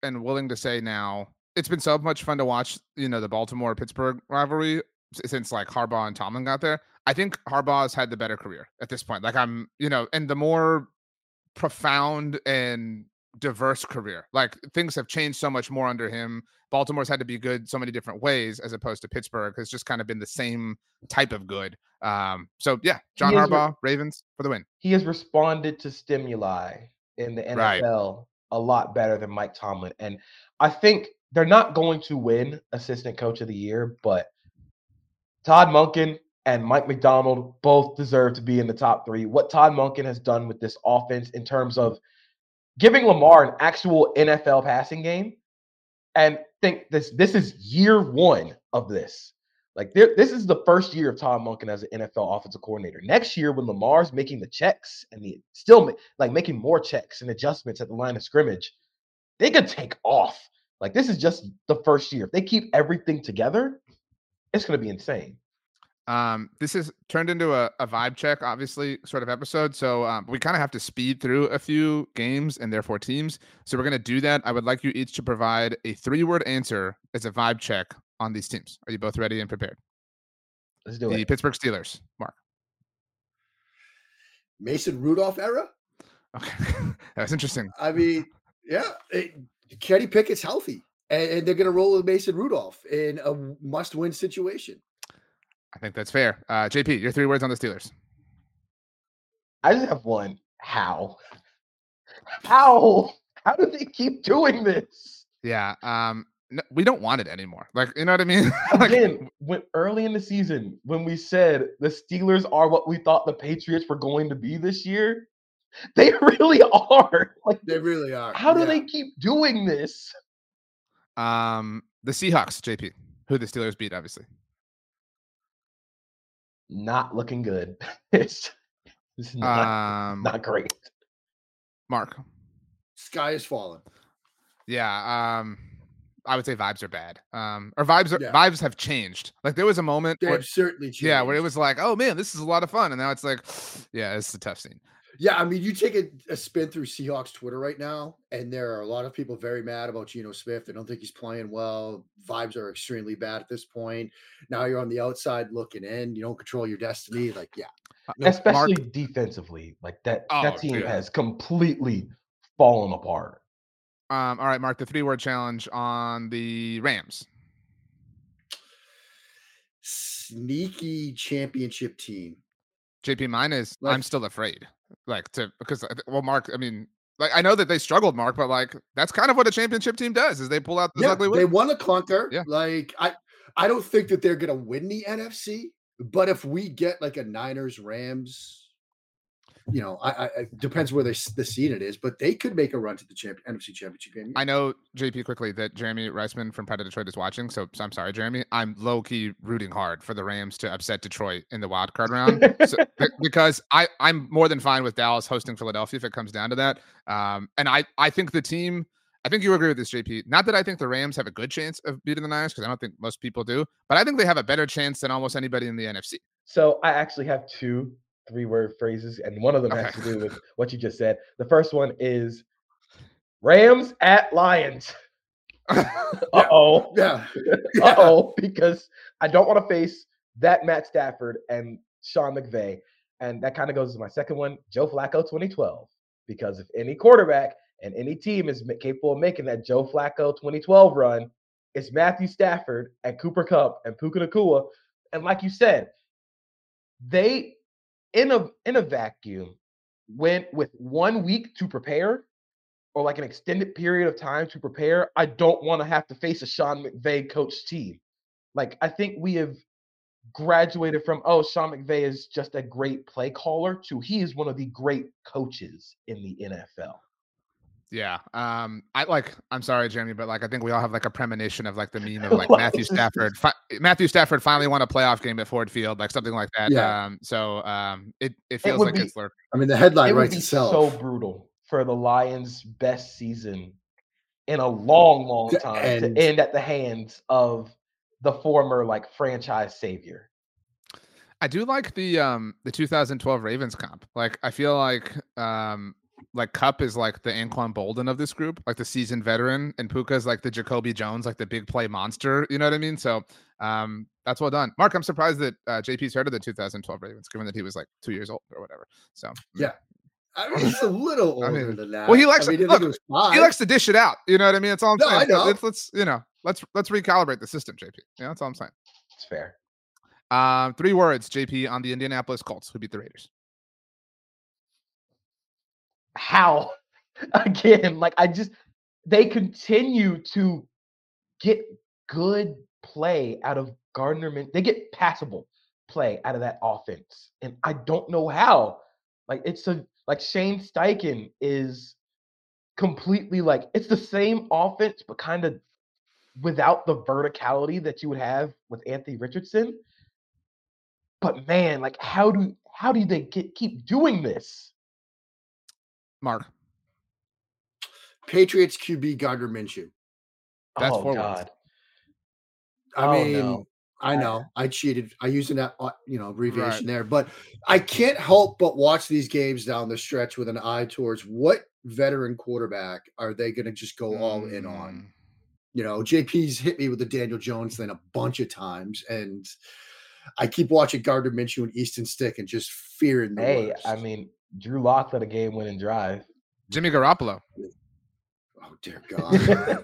and willing to say now, it's been so much fun to watch, you know, the Baltimore-Pittsburgh rivalry since like Harbaugh and Tomlin got there. I think Harbaugh's had the better career at this point. Like I'm, you know, and the more profound and diverse career. Like things have changed so much more under him. Baltimore's had to be good so many different ways as opposed to Pittsburgh has just kind of been the same type of good. Um, so yeah, John Harbaugh, re- Ravens for the win. He has responded to stimuli in the N F L right. a lot better than Mike Tomlin. And I think they're not going to win assistant coach of the year, but Todd Monken and Mike Macdonald both deserve to be in the top three. What Todd Monken has done with this offense in terms of giving Lamar an actual N F L passing game, and think this this is year one of this. Like there, this is the first year of Todd Monken as an N F L offensive coordinator. Next year, when Lamar's making the checks and the still like making more checks and adjustments at the line of scrimmage, they could take off. Like this is just the first year. If they keep everything together, it's going to be insane. Um, this is turned into a, a vibe check, obviously, sort of episode. So um, we kind of have to speed through a few games and therefore teams. So we're going to do that. I would like you each to provide a three-word answer as a vibe check on these teams. Are you both ready and prepared? Let's do the it. The Pittsburgh Steelers, Mark. Mason Rudolph era? Okay. That's interesting. I mean, yeah. It, Kenny Pickett's healthy, and, and they're going to roll with Mason Rudolph in a must-win situation. I think that's fair. Uh, J P, your three words on the Steelers. I just have one. How? How? How do they keep doing this? Yeah. Um, no, we don't want it anymore. Like, you know what I mean? like, Again, when early in the season, when we said the Steelers are what we thought the Patriots were going to be this year, they really are. Like they really are. How do yeah. they keep doing this? Um, the Seahawks, J P, who the Steelers beat, obviously. Not looking good. It's, it's not, um, not great. Mark. Sky is falling. Yeah. Um, I would say vibes are bad. Um, or vibes are, yeah. vibes have changed. Like there was a moment they where, have certainly changed. Yeah, where it was like, oh man, this is a lot of fun. And now it's like, yeah, it's a tough scene. Yeah, I mean, you take a, a spin through Seahawks Twitter right now, and there are a lot of people very mad about Geno Smith. They don't think he's playing well. Vibes are extremely bad at this point. Now you're on the outside looking in. You don't control your destiny. Like, yeah. No, Especially Mark, defensively. Like, that, oh, that team dude. has completely fallen apart. Um, all right, Mark, the three-word challenge on the Rams. Sneaky championship team. J P, mine is like, I'm still afraid. Like to because well, Mark, I mean, like I know that they struggled, Mark, but like that's kind of what a championship team does is they pull out this yeah, ugly win. They want to conquer. Yeah. Like I, I don't think that they're gonna win the N F C, but if we get like a Niners Rams, you know, I, I it depends where they, the seed it is, but they could make a run to the champ, N F C Championship game. I know, J P, quickly that Jeremy Reisman from Pride of Detroit is watching, so, so I'm sorry, Jeremy. I'm low key rooting hard for the Rams to upset Detroit in the wild card round so, because I I'm more than fine with Dallas hosting Philadelphia if it comes down to that. Um, and I I think the team. I think you agree with this, J P. Not that I think the Rams have a good chance of beating the Niners because I don't think most people do, but I think they have a better chance than almost anybody in the N F C. So I actually have two three-word phrases, and one of them okay. has to do with what you just said. The first one is Rams at Lions. Uh-oh. Yeah. yeah. Uh-oh, because I don't want to face that Matt Stafford and Sean McVay. And that kind of goes to my second one, Joe Flacco twenty twelve. Because if any quarterback and any team is capable of making that Joe Flacco twenty twelve run, it's Matthew Stafford and Cooper Kupp and Puka Nacua. And like you said, they in a in a vacuum went with one week to prepare or like an extended period of time to prepare. I don't want to have to face a Sean McVay coached team. Like I think we have graduated from, oh, Sean McVay is just a great play caller to he is one of the great coaches in the N F L. Yeah. Um, I like, I'm sorry, Jeremy, but like, I think we all have like a premonition of like the meme of like Matthew Stafford, fi- Matthew Stafford finally won a playoff game at Ford Field, like something like that. Yeah. Um, so um, it, it feels it like be, it's lurking. I mean, the headline it writes would be itself. So brutal for the Lions' best season in a long, long time and, to end at the hands of the former like franchise savior. I do like the um the two thousand twelve Ravens comp. Like I feel like um like Cup is like the Anquan Bolden of this group, like the seasoned veteran, and Puka is like the Jacoby Jones, like the big play monster. You know what I mean? So um, that's well done, Mark. I'm surprised that uh, J P's heard of the two thousand twelve Ravens, given that he was like two years old or whatever. So yeah. I mean, he's a little older I mean, than that. well, he likes I mean, to, I think look, it was five. he likes to dish it out. You know what I mean? That's all I'm No, saying. I know. Let's, let's you know, let's let's recalibrate the system, J P. Yeah, that's all I'm saying. It's fair. Um, three words, J P, on the Indianapolis Colts, who beat the Raiders. How? Again, like I just they continue to get good play out of Gardner Min- they get passable play out of that offense. And I don't know how. Like it's a like Shane Steichen is completely like it's the same offense, but kind of without the verticality that you would have with Anthony Richardson. But man, like how do how do they get keep doing this? Mark. Patriots Q B Gardner Minshew. That's oh four God. words. I Oh, mean, no. I know I cheated. I used an uh, you know abbreviation Right. there, but I can't help but watch these games down the stretch with an eye towards what veteran quarterback are they going to just go all in on. Mm. You know, J P's hit me with the Daniel Jones thing a bunch of times, and I keep watching Gardner Minshew and Easton Stick and just fearing the Hey, worst. I mean, Drew Lock led a game-winning drive. Jimmy Garoppolo. Oh dear God.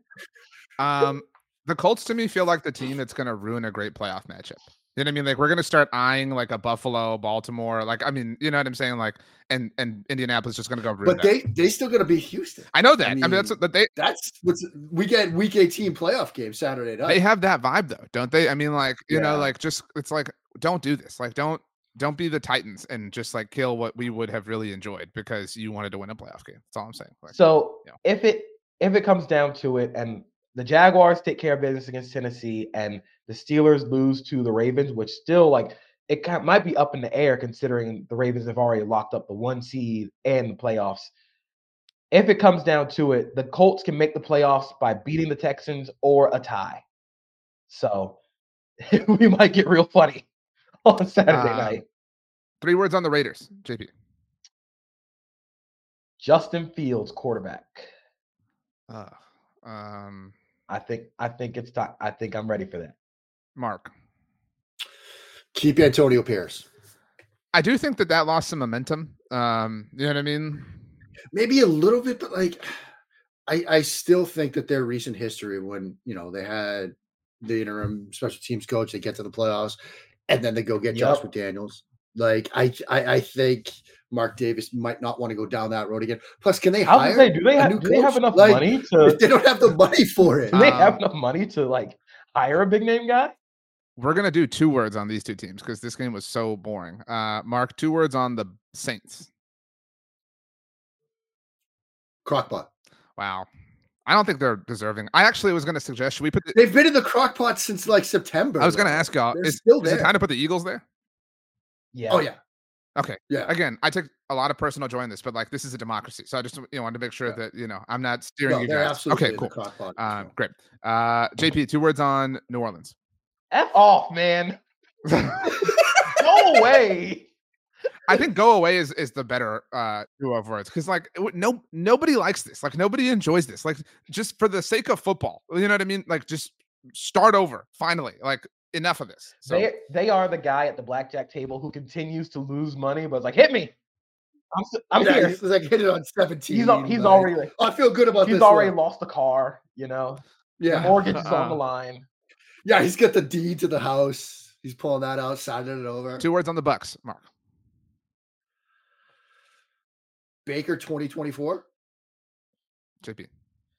um, the Colts to me feel like the team that's going to ruin a great playoff matchup. You know what I mean? Like we're going to start eyeing like a Buffalo, Baltimore. Like I mean, you know what I'm saying? Like and and Indianapolis just going to go ruin. But that. they they still going to beat Houston. I know that. I I mean, mean, that's what they. That's what's we get week eighteen playoff game Saturday night. They have that vibe though, don't they? I mean, like you Yeah. know, like just it's like don't do this. Like don't don't be the Titans and just like kill what we would have really enjoyed because you wanted to win a playoff game. That's all I'm saying. Like, So you know. if it if it comes down to it, and the Jaguars take care of business against Tennessee, and the Steelers lose to the Ravens, which still like it kind might be up in the air considering the Ravens have already locked up the one seed and the playoffs. If it comes down to it, the Colts can make the playoffs by beating the Texans or a tie. So we might get real funny on Saturday Um, night. Three words on the Raiders, J P. Justin Fields, quarterback. Uh, um, I think I think it's time. I think I'm ready for that. Mark. Keep Antonio Pierce. I do think that that lost some momentum. Um, you know what I mean? Maybe a little bit, but like, I I still think that their recent history when you know they had the interim special teams coach, they get to the playoffs, and then they go get Yep. Josh McDaniels. Like I, I I think Mark Davis might not want to go down that road again. Plus, can they I was hire gonna say, do they a have new do they have coach? enough Like, money to They don't have the money for it. do they have Um, enough money to like hire a big name guy? We're gonna do two words on these two teams because this game was so boring. Uh, Mark, two words on the Saints. Crockpot. Wow. I don't think they're deserving. I actually was going to suggest, should we put the, They've been in the crockpot since like September. I was going to though. ask y'all, They're is, still is it there. time to put the Eagles there? Yeah. Oh yeah, Okay. yeah. Again, I took a lot of personal joy in this, but like this is a democracy. So I just you know wanted to make sure Yeah. that, you know, I'm not steering No, you they're guys. absolutely Okay, in cool. the crockpot. Um, great. Uh, J P, two words on New Orleans. F off, man. Go away. I think go away is is the better uh two of words because like it would- no nobody likes this. Like nobody enjoys this. Like just for the sake of football, you know what I mean? Like just start over finally. Like enough of this. So They they are the guy at the blackjack table who continues to lose money, but it's like hit me. I'm s- I'm yeah, here. he's like hit it on seventeen. He's al- he's like, already like I feel good about he's this. already one. lost the car. You know, the Yeah, mortgage is on Uh-uh. the line. yeah. He's got the deed to the house. He's pulling that out, signing it over. two words on the Bucks, Mark. Baker twenty twenty-four. J P.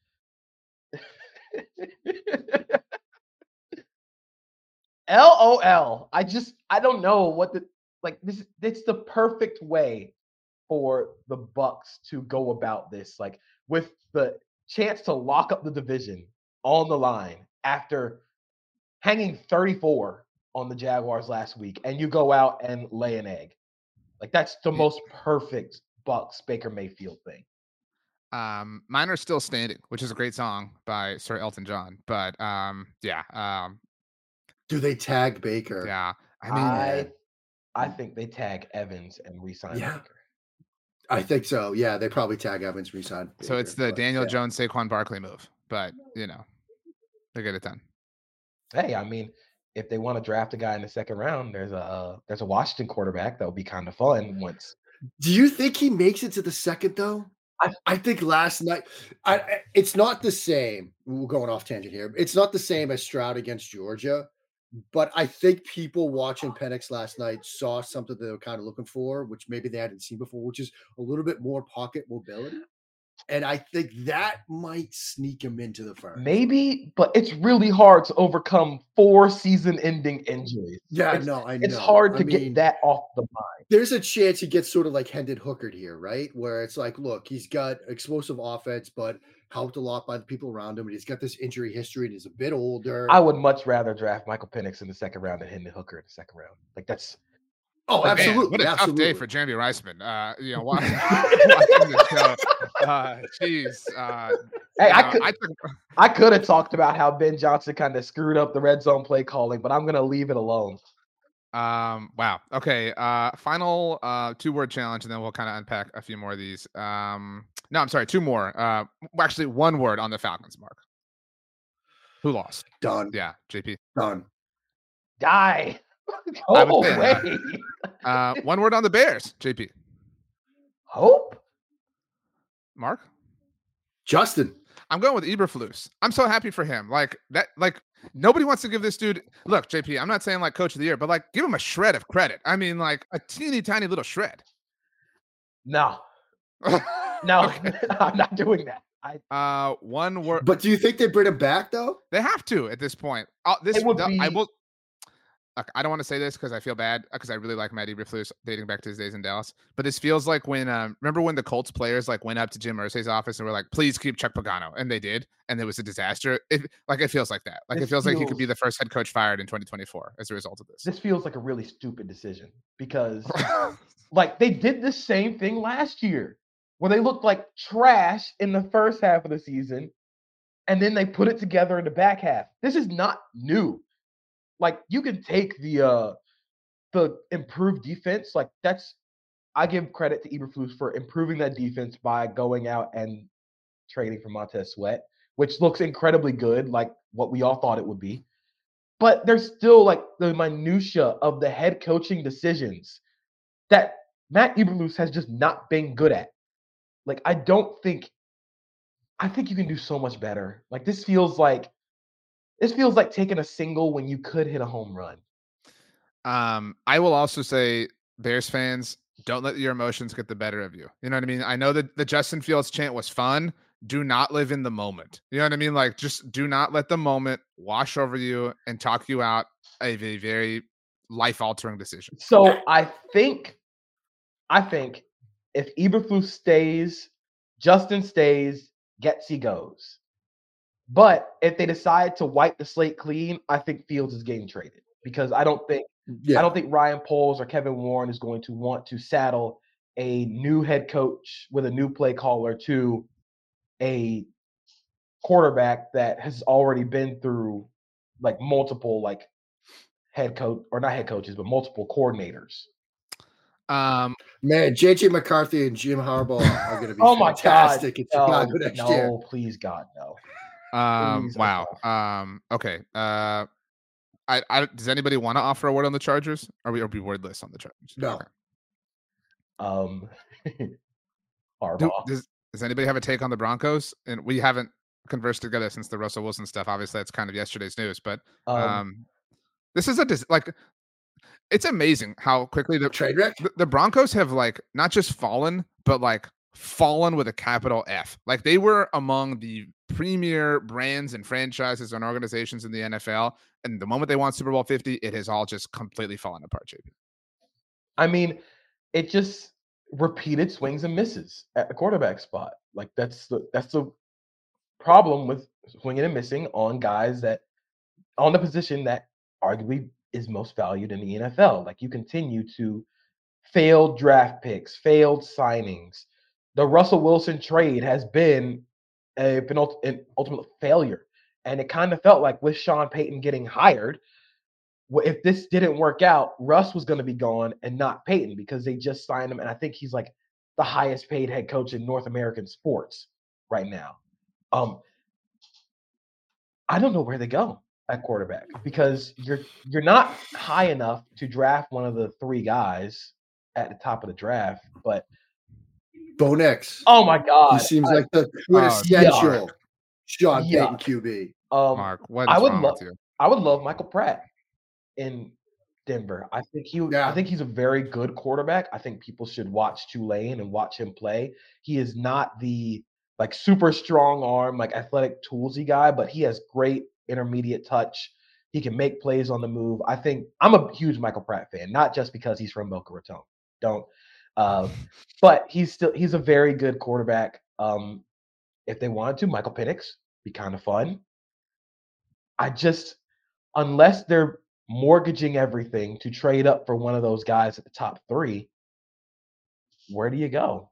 LOL. I just I don't know what the like this it's the perfect way for the Bucks to go about this, like with the chance to lock up the division on the line after hanging thirty-four on the Jaguars last week, and you go out and lay an egg. Like that's the most perfect Bucks Baker Mayfield thing. Um, mine are still standing, which is a great song by Sir Elton John. But um, yeah, um, Do they tag Baker? yeah. I mean, I I think they tag Evans and re-sign Yeah. Baker. I think so. Yeah, they probably tag Evans resign. So it's the Daniel yeah. Jones, Saquon Barkley move, but you know, they get it done. Hey, I mean, if they want to draft a guy in the second round, there's a uh, there's a Washington quarterback that would be kind of fun once. Do you think he makes it to the second though? I, I think last night, I, I, it's not the same. We're going off tangent here. It's not the same as Stroud against Georgia, but I think people watching Penix last night saw something they were kind of looking for, which maybe they hadn't seen before, which is a little bit more pocket mobility. And I think that might sneak him into the first. Maybe, but it's really hard to overcome four season-ending injuries. Yeah, it's, no, I know. It's hard to I get mean, that off the mind. There's a chance he gets sort of like Hendon Hookered here, right? Where it's like, look, he's got explosive offense, but helped a lot by the people around him. And he's got this injury history and he's a bit older. I would much rather draft Michael Penix in the second round than Hendon Hooker in the second round. Like that's Oh, absolutely! Man, what a absolutely. tough day for Jeremy Reisman. Uh, you know, watching, watching the show. Uh, jeez. Uh, hey, I know, could, I, took... I could have talked about how Ben Johnson kind of screwed up the red zone play calling, but I'm gonna leave it alone. Um. Wow. Okay. Uh. Final. Uh. Two word challenge, and then we'll kind of unpack a few more of these. Um. No, I'm sorry. Two more. Uh. Actually, one word on the Falcons. Mark. Who lost? Done. Yeah. J P. Done. Die. Go away. Uh, one word on the Bears, J P. Hope. Mark. Justin. I'm going with Eberflus. I'm so happy for him. Like that. Like nobody wants to give this dude. Look, J P. I'm not saying like coach of the year, but like give him a shred of credit. I mean, like a teeny tiny little shred. No. No, okay. I'm not doing that. I, uh, one word. But do you think they bring him back though? They have to at this point. Uh, this would the, be... I will. I don't want to say this because I feel bad because I really like Matt Eberflus dating back to his days in Dallas. But this feels like when, um, remember when the Colts players like went up to Jim Irsay's office and were like, please keep Chuck Pagano. And they did. And it was a disaster. It, like, it feels like that. Like, this it feels, feels like he could be the first head coach fired in twenty twenty-four as a result of this. This feels like a really stupid decision because like they did the same thing last year where they looked like trash in the first half of the season. And then they put it together in the back half. This is not new. Like you can take the uh, the improved defense. Like that's, I give credit to Eberflus for improving that defense by going out and trading for Montez Sweat, which looks incredibly good, like what we all thought it would be. But there's still like the minutia of the head coaching decisions that Matt Eberflus has just not been good at. Like I don't think, I think you can do so much better. Like this feels like. This feels like taking a single when you could hit a home run. Um, I will also say, Bears fans, don't let your emotions get the better of you. You know what I mean? I know that the Justin Fields chant was fun. Do not live in the moment. You know what I mean? Like, just do not let the moment wash over you and talk you out of a very life-altering decision. So I think, I think if Eberflus stays, Justin stays, Getsy goes. But if they decide to wipe the slate clean, I think Fields is getting traded because I don't think yeah. I don't think Ryan Poles or Kevin Warren is going to want to saddle a new head coach with a new play caller to a quarterback that has already been through like multiple like head coach or not head coaches, but multiple coordinators. Um, man, J J McCarthy and Jim Harbaugh are going to be oh fantastic my God. in Chicago no, next no, year. No, please God, no. Um, wow. Um, okay. Uh, I, I, does anybody want to offer a word on the Chargers? Are we, are we wordless on the Chargers? No. Okay. Um, Do, does, does anybody have a take on the Broncos? And we haven't conversed together since the Russell Wilson stuff. Obviously, that's kind of yesterday's news, but um, um this is a like. It's amazing how quickly the trade wreck. The, the Broncos have like not just fallen, but like fallen with a capital F. Like they were among the premier brands and franchises and organizations in the N F L. And the moment they won Super Bowl fifty, it has all just completely fallen apart, J P. I mean, it just repeated swings and misses at the quarterback spot. Like that's the that's the problem with swinging and missing on guys that on the position that arguably is most valued in the N F L. Like you continue to failed draft picks, failed signings. The Russell Wilson trade has been a, an ultimate failure. And it kind of felt like with Sean Payton getting hired, if this didn't work out, Russ was going to be gone and not Payton because they just signed him. And I think he's like the highest paid head coach in North American sports right now. Um, I don't know where they go at quarterback because you're you're not high enough to draft one of the three guys at the top of the draft. But Bo Nix. Oh my God, he seems I, like the quintessential oh, Sean yeah. Payton Q B. Um, Mark, what is I would wrong lo- with you? I would love Michael Pratt in Denver. I think he yeah. I think he's a very good quarterback. I think people should watch Tulane and watch him play. He is not the like super strong arm, like athletic toolsy guy, but he has great intermediate touch. He can make plays on the move. I think I'm a huge Michael Pratt fan, not just because he's from Boca Raton. Don't uh, but he's still he's a very good quarterback. Um, if they wanted to, Michael Penix be kind of fun. I just unless they're mortgaging everything to trade up for one of those guys at the top three, where do you go?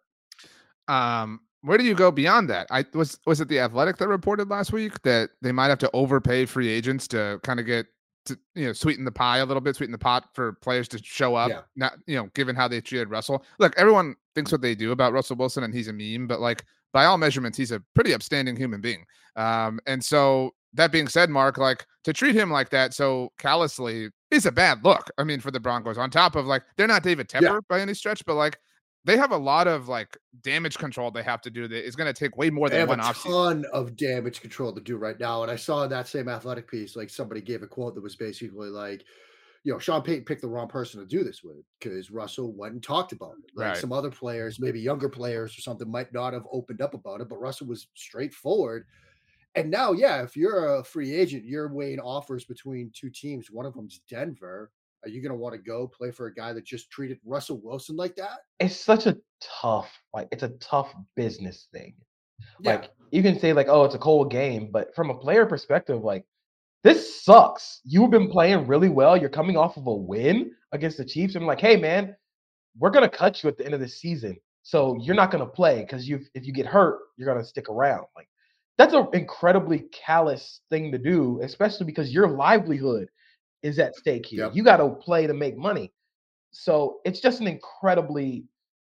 Um, where do you go beyond that? I was was it The Athletic that reported last week that they might have to overpay free agents to kind of get to, you know, sweeten the pie a little bit, sweeten the pot for players to show up. Yeah. Not, you know, given how they treated Russell. Look, everyone thinks what they do about Russell Wilson and he's a meme, but like by all measurements, he's a pretty upstanding human being. Um, and so that being said, Mark, like to treat him like that so callously is a bad look. I mean, for the Broncos, on top of like, they're not David Tepper yeah. by any stretch, but like they have a lot of like damage control they have to do that is going to take way more they than one offseason. They have a ton of damage control to do right now. And I saw in that same Athletic piece, like somebody gave a quote that was basically like, you know, Sean Payton picked the wrong person to do this with because Russell went and talked about it. Like right. some other players, maybe younger players or something might not have opened up about it, but Russell was straightforward. And now, yeah, if you're a free agent, you're weighing offers between two teams. One of them's Denver. Are you going to want to go play for a guy that just treated Russell Wilson like that? It's such a tough, like, it's a tough business thing. Yeah. Like, you can say, like, oh, it's a cold game. But from a player perspective, like, this sucks. You've been playing really well. You're coming off of a win against the Chiefs. And I'm like, hey, man, we're going to cut you at the end of the season. So you're not going to play because you, if you get hurt, you're going to stick around. Like, that's an incredibly callous thing to do, especially because your livelihood is at stake here. Yep. You got to play to make money. So it's just an incredibly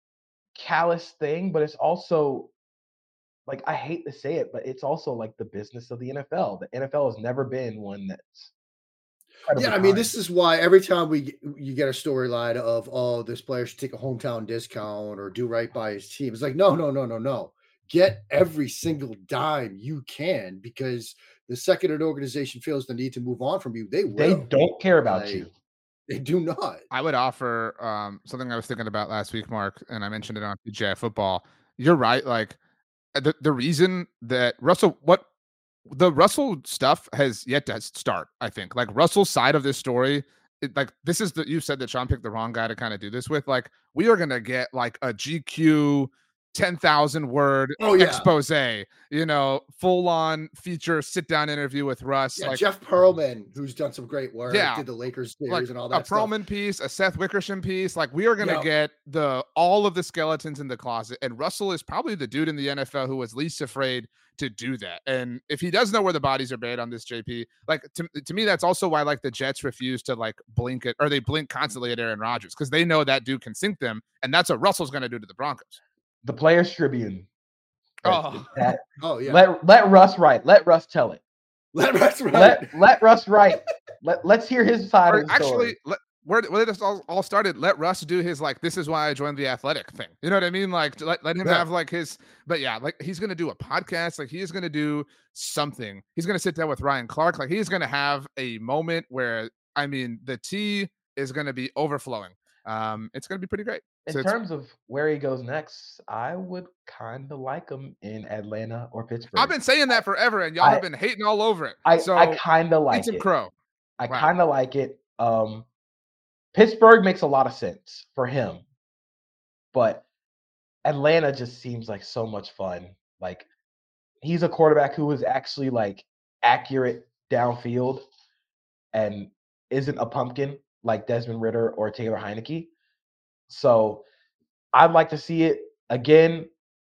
callous thing, but it's also like, I hate to say it, but it's also like the business of the N F L. The N F L has never been one that's yeah, I mean, kind. This is why every time we you get a storyline of, oh, this player should take a hometown discount or do right by his team. It's like, no, no, no, no, no. Get every single dime you can, because the second an organization feels the need to move on from you, they will. They don't care about like, you. They do not. I would offer um, something I was thinking about last week, Mark, and I mentioned it on P J Football. You're right. Like the, the reason that Russell, what the Russell stuff has yet to start, I think. Like Russell's side of this story, it, like this is the, you said that Sean picked the wrong guy to kind of do this with. Like we are going to get like a G Q ten thousand word oh, yeah. expose, you know, full on feature sit down interview with Russ. Yeah, like Jeff Pearlman, who's done some great work, yeah, did the Lakers series like and all that a stuff. Pearlman piece, a Seth Wickersham piece. Like we are going to yep. get the all of the skeletons in the closet. And Russell is probably the dude in the N F L who was least afraid to do that. And if he does know where the bodies are buried on this, J P, like to, to me, that's also why like the Jets refuse to like blink it, or they blink constantly at Aaron Rodgers, because they know that dude can sink them. And that's what Russell's going to do to the Broncos. The Players Tribune. Oh, that, oh yeah. Let let Russ write. Let Russ tell it. Let Russ write. Let, let Russ write. let Let's hear his side or of the actually, story. Let, where where this all, all started, let Russ do his like, this is why I joined the Athletic thing. You know what I mean? Like let, let him yeah. have like his, but yeah, like he's gonna do a podcast. Like he is gonna do something. He's gonna sit down with Ryan Clark. Like he's gonna have a moment where, I mean, the tea is gonna be overflowing. Um, it's gonna be pretty great. In so terms of where he goes next, I would kind of like him in Atlanta or Pittsburgh. I've been saying that forever, and y'all I, have been hating all over it. I, so I kind of like eat some it. crow. I wow. kind of like it. Um, Pittsburgh makes a lot of sense for him, but Atlanta just seems like so much fun. Like he's a quarterback who is actually like accurate downfield and isn't a pumpkin like Desmond Ridder or Taylor Heineke. So I'd like to see it again.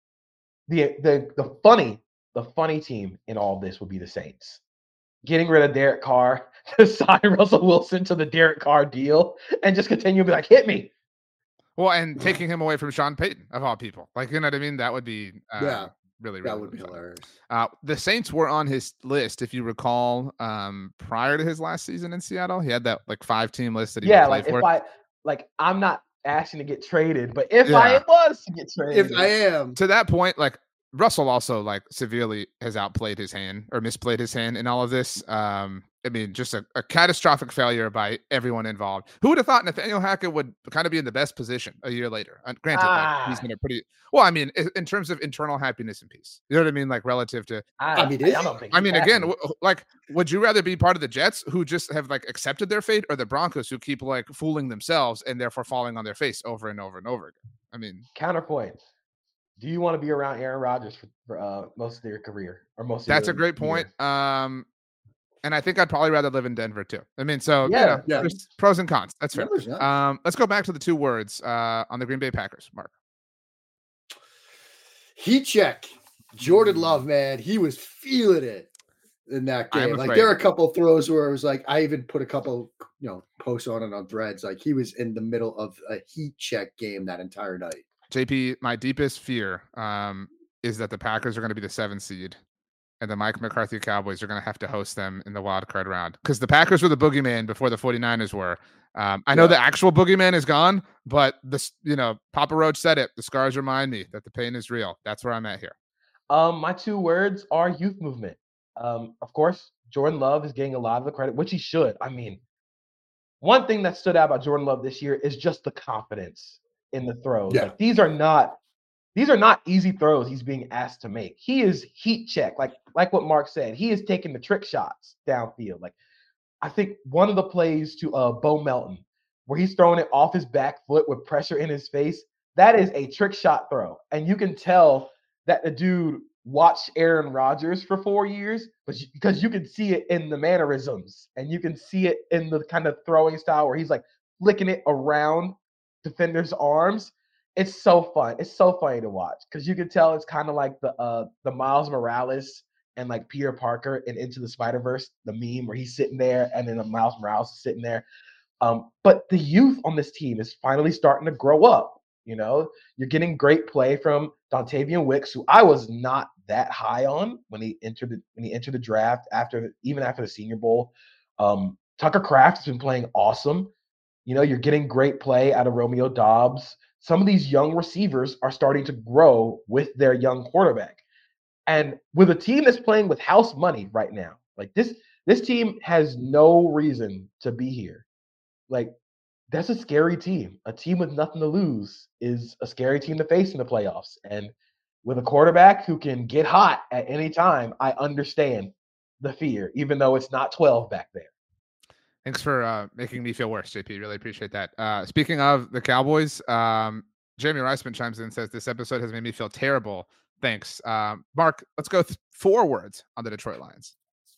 The the the funny the funny team in all of this would be the Saints. Getting rid of Derek Carr to sign Russell Wilson to the Derek Carr deal and just continue to be like, hit me. Well, and taking him away from Sean Payton, of all people. Like, you know what I mean? That would be uh, Yeah. really, really That would be fun. hilarious. Uh, the Saints were on his list, if you recall, um, prior to his last season in Seattle. He had that like five team list that he Yeah, would play like for. if I like I'm not asking to get traded, but if Yeah. I was to get traded, If I am, To that point, like Russell also like severely has outplayed his hand or misplayed his hand in all of this. Um, I mean, just a, a catastrophic failure by everyone involved. Who would have thought Nathaniel Hackett would kind of be in the best position a year later? And granted, like, he's Ah. been a pretty well. I mean, in, in terms of internal happiness and peace, you know what I mean? Like relative to, I, I mean, I, is I he? don't think. I he's mean, happy. again, w- like, would you rather be part of the Jets who just have like accepted their fate, or the Broncos who keep like fooling themselves and therefore falling on their face over and over and over again? I mean, Counterpoint. Do you want to be around Aaron Rodgers for, for uh, most of your career or most of that's a your great point. years? Um, and I think I'd probably rather live in Denver too. I mean, so Yeah, you know, yeah. there's pros and cons. That's fair. Denver's nice. Um, let's go back to the two words uh, on the Green Bay Packers, Mark. Heat check. Jordan Love, man, he was feeling it in that I'm game. Like afraid. there are a couple throws where it was like I even put a couple, you know, posts on it on Threads. Like he was in the middle of a heat check game that entire night. J P, my deepest fear um, is that the Packers are going to be the seventh seed, and the Mike McCarthy Cowboys are going to have to host them in the wild card round, because the Packers were the boogeyman before the 49ers were. Um, I know Yeah. the actual boogeyman is gone, but this, you know, Papa Roach said it. The scars remind me that the pain is real. That's where I'm at here. Um, my two words are youth movement. Um, of course, Jordan Love is getting a lot of the credit, which he should. I mean, one thing that stood out about Jordan Love this year is just the confidence in the throws. Yeah. Like these are not these are not easy throws he's being asked to make. He is heat check, like like what Mark said. He is taking the trick shots downfield. Like I think one of the plays to uh Bo Melton, where he's throwing it off his back foot with pressure in his face, that is a trick shot throw. And you can tell that the dude watched Aaron Rodgers for four years, but you, because you can see it in the mannerisms and you can see it in the kind of throwing style where he's like flicking it around defenders' arms. It's so fun. It's so funny to watch because you can tell it's kind of like the uh the Miles Morales and like Peter Parker in Into the Spider-Verse, the meme where he's sitting there and then the Miles Morales is sitting there. Um, but the youth on this team is finally starting to grow up. You know, you're getting great play from Dontavian Wicks, who I was not that high on when he entered the, when he entered the draft after even after the Senior Bowl. Um, Tucker Kraft has been playing awesome. You know, you're getting great play out of Romeo Doubs. Some of these young receivers are starting to grow with their young quarterback. And with a team that's playing with house money right now, like this, this team has no reason to be here. Like, that's a scary team. A team with nothing to lose is a scary team to face in the playoffs. And with a quarterback who can get hot at any time, I understand the fear, even though it's not twelve back there. Thanks for uh, making me feel worse, J P. Really appreciate that. Uh, speaking of the Cowboys, um, Jeremy Reisman chimes in and says, this episode has made me feel terrible. Thanks. Um, Mark, let's go th- four words on the Detroit Lions.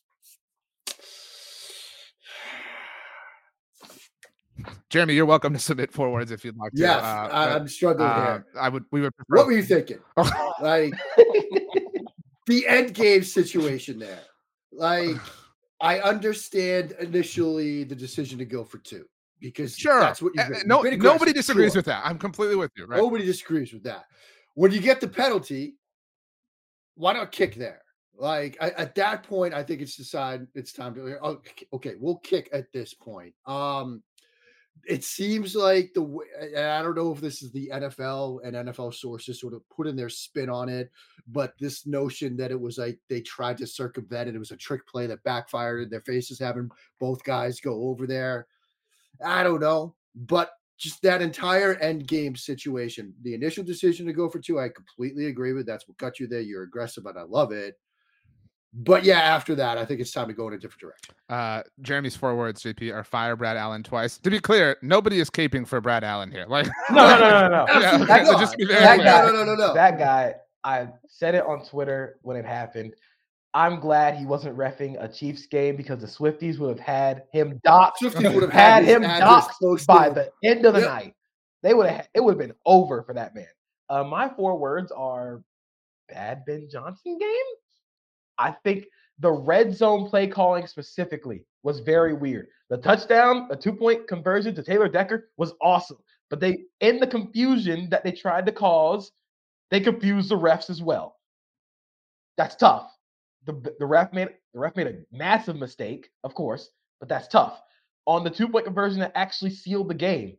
Jeremy, you're welcome to submit four words if you'd like to. Yes, uh, I, I'm struggling uh, here. I would. We would. Prefer- What were you thinking? Like the end game situation there. Like I understand initially the decision to go for two because Sure. that's what you've Uh, been. You've no, been nobody aggressive, disagrees sure. with that. I'm completely with you. Right. Nobody disagrees with that. When you get the penalty, why not kick there? Like I, at that point, I think it's decided it's time to. Oh, okay, we'll kick at this point. Um, it seems like the way, and I don't know if this is the N F L and N F L sources sort of put in their spin on it, but this notion that it was like they tried to circumvent it, it was a trick play that backfired in their faces, having both guys go over there. I don't know, but just that entire end game situation, the initial decision to go for two, I completely agree with. That's what got you there. You're aggressive, and I love it. But yeah, after that, I think it's time to go in a different direction. Uh, Jeremy's four words, J P, are fire Brad Allen twice. To be clear, nobody is caping for Brad Allen here. Like, No, no, no, no, no. Absolutely Yeah, not. just be very That clear. guy- no, no, no, no, no. That guy, I said it on Twitter when it happened. I'm glad he wasn't reffing a Chiefs game because the Swifties would have had him docked. Swifties would have had had his him address docked close by to- the end of the Yep. night. They would have. It would have been over for that man. Uh, my four words are bad Ben Johnson game. I think the red zone play calling specifically was very weird. The touchdown, a two-point conversion to Taylor Decker was awesome. But they, in the confusion that they tried to cause, they confused the refs as well. That's tough. The, the ref made the ref made a massive mistake, of course, but that's tough. On the two-point conversion that actually sealed the game,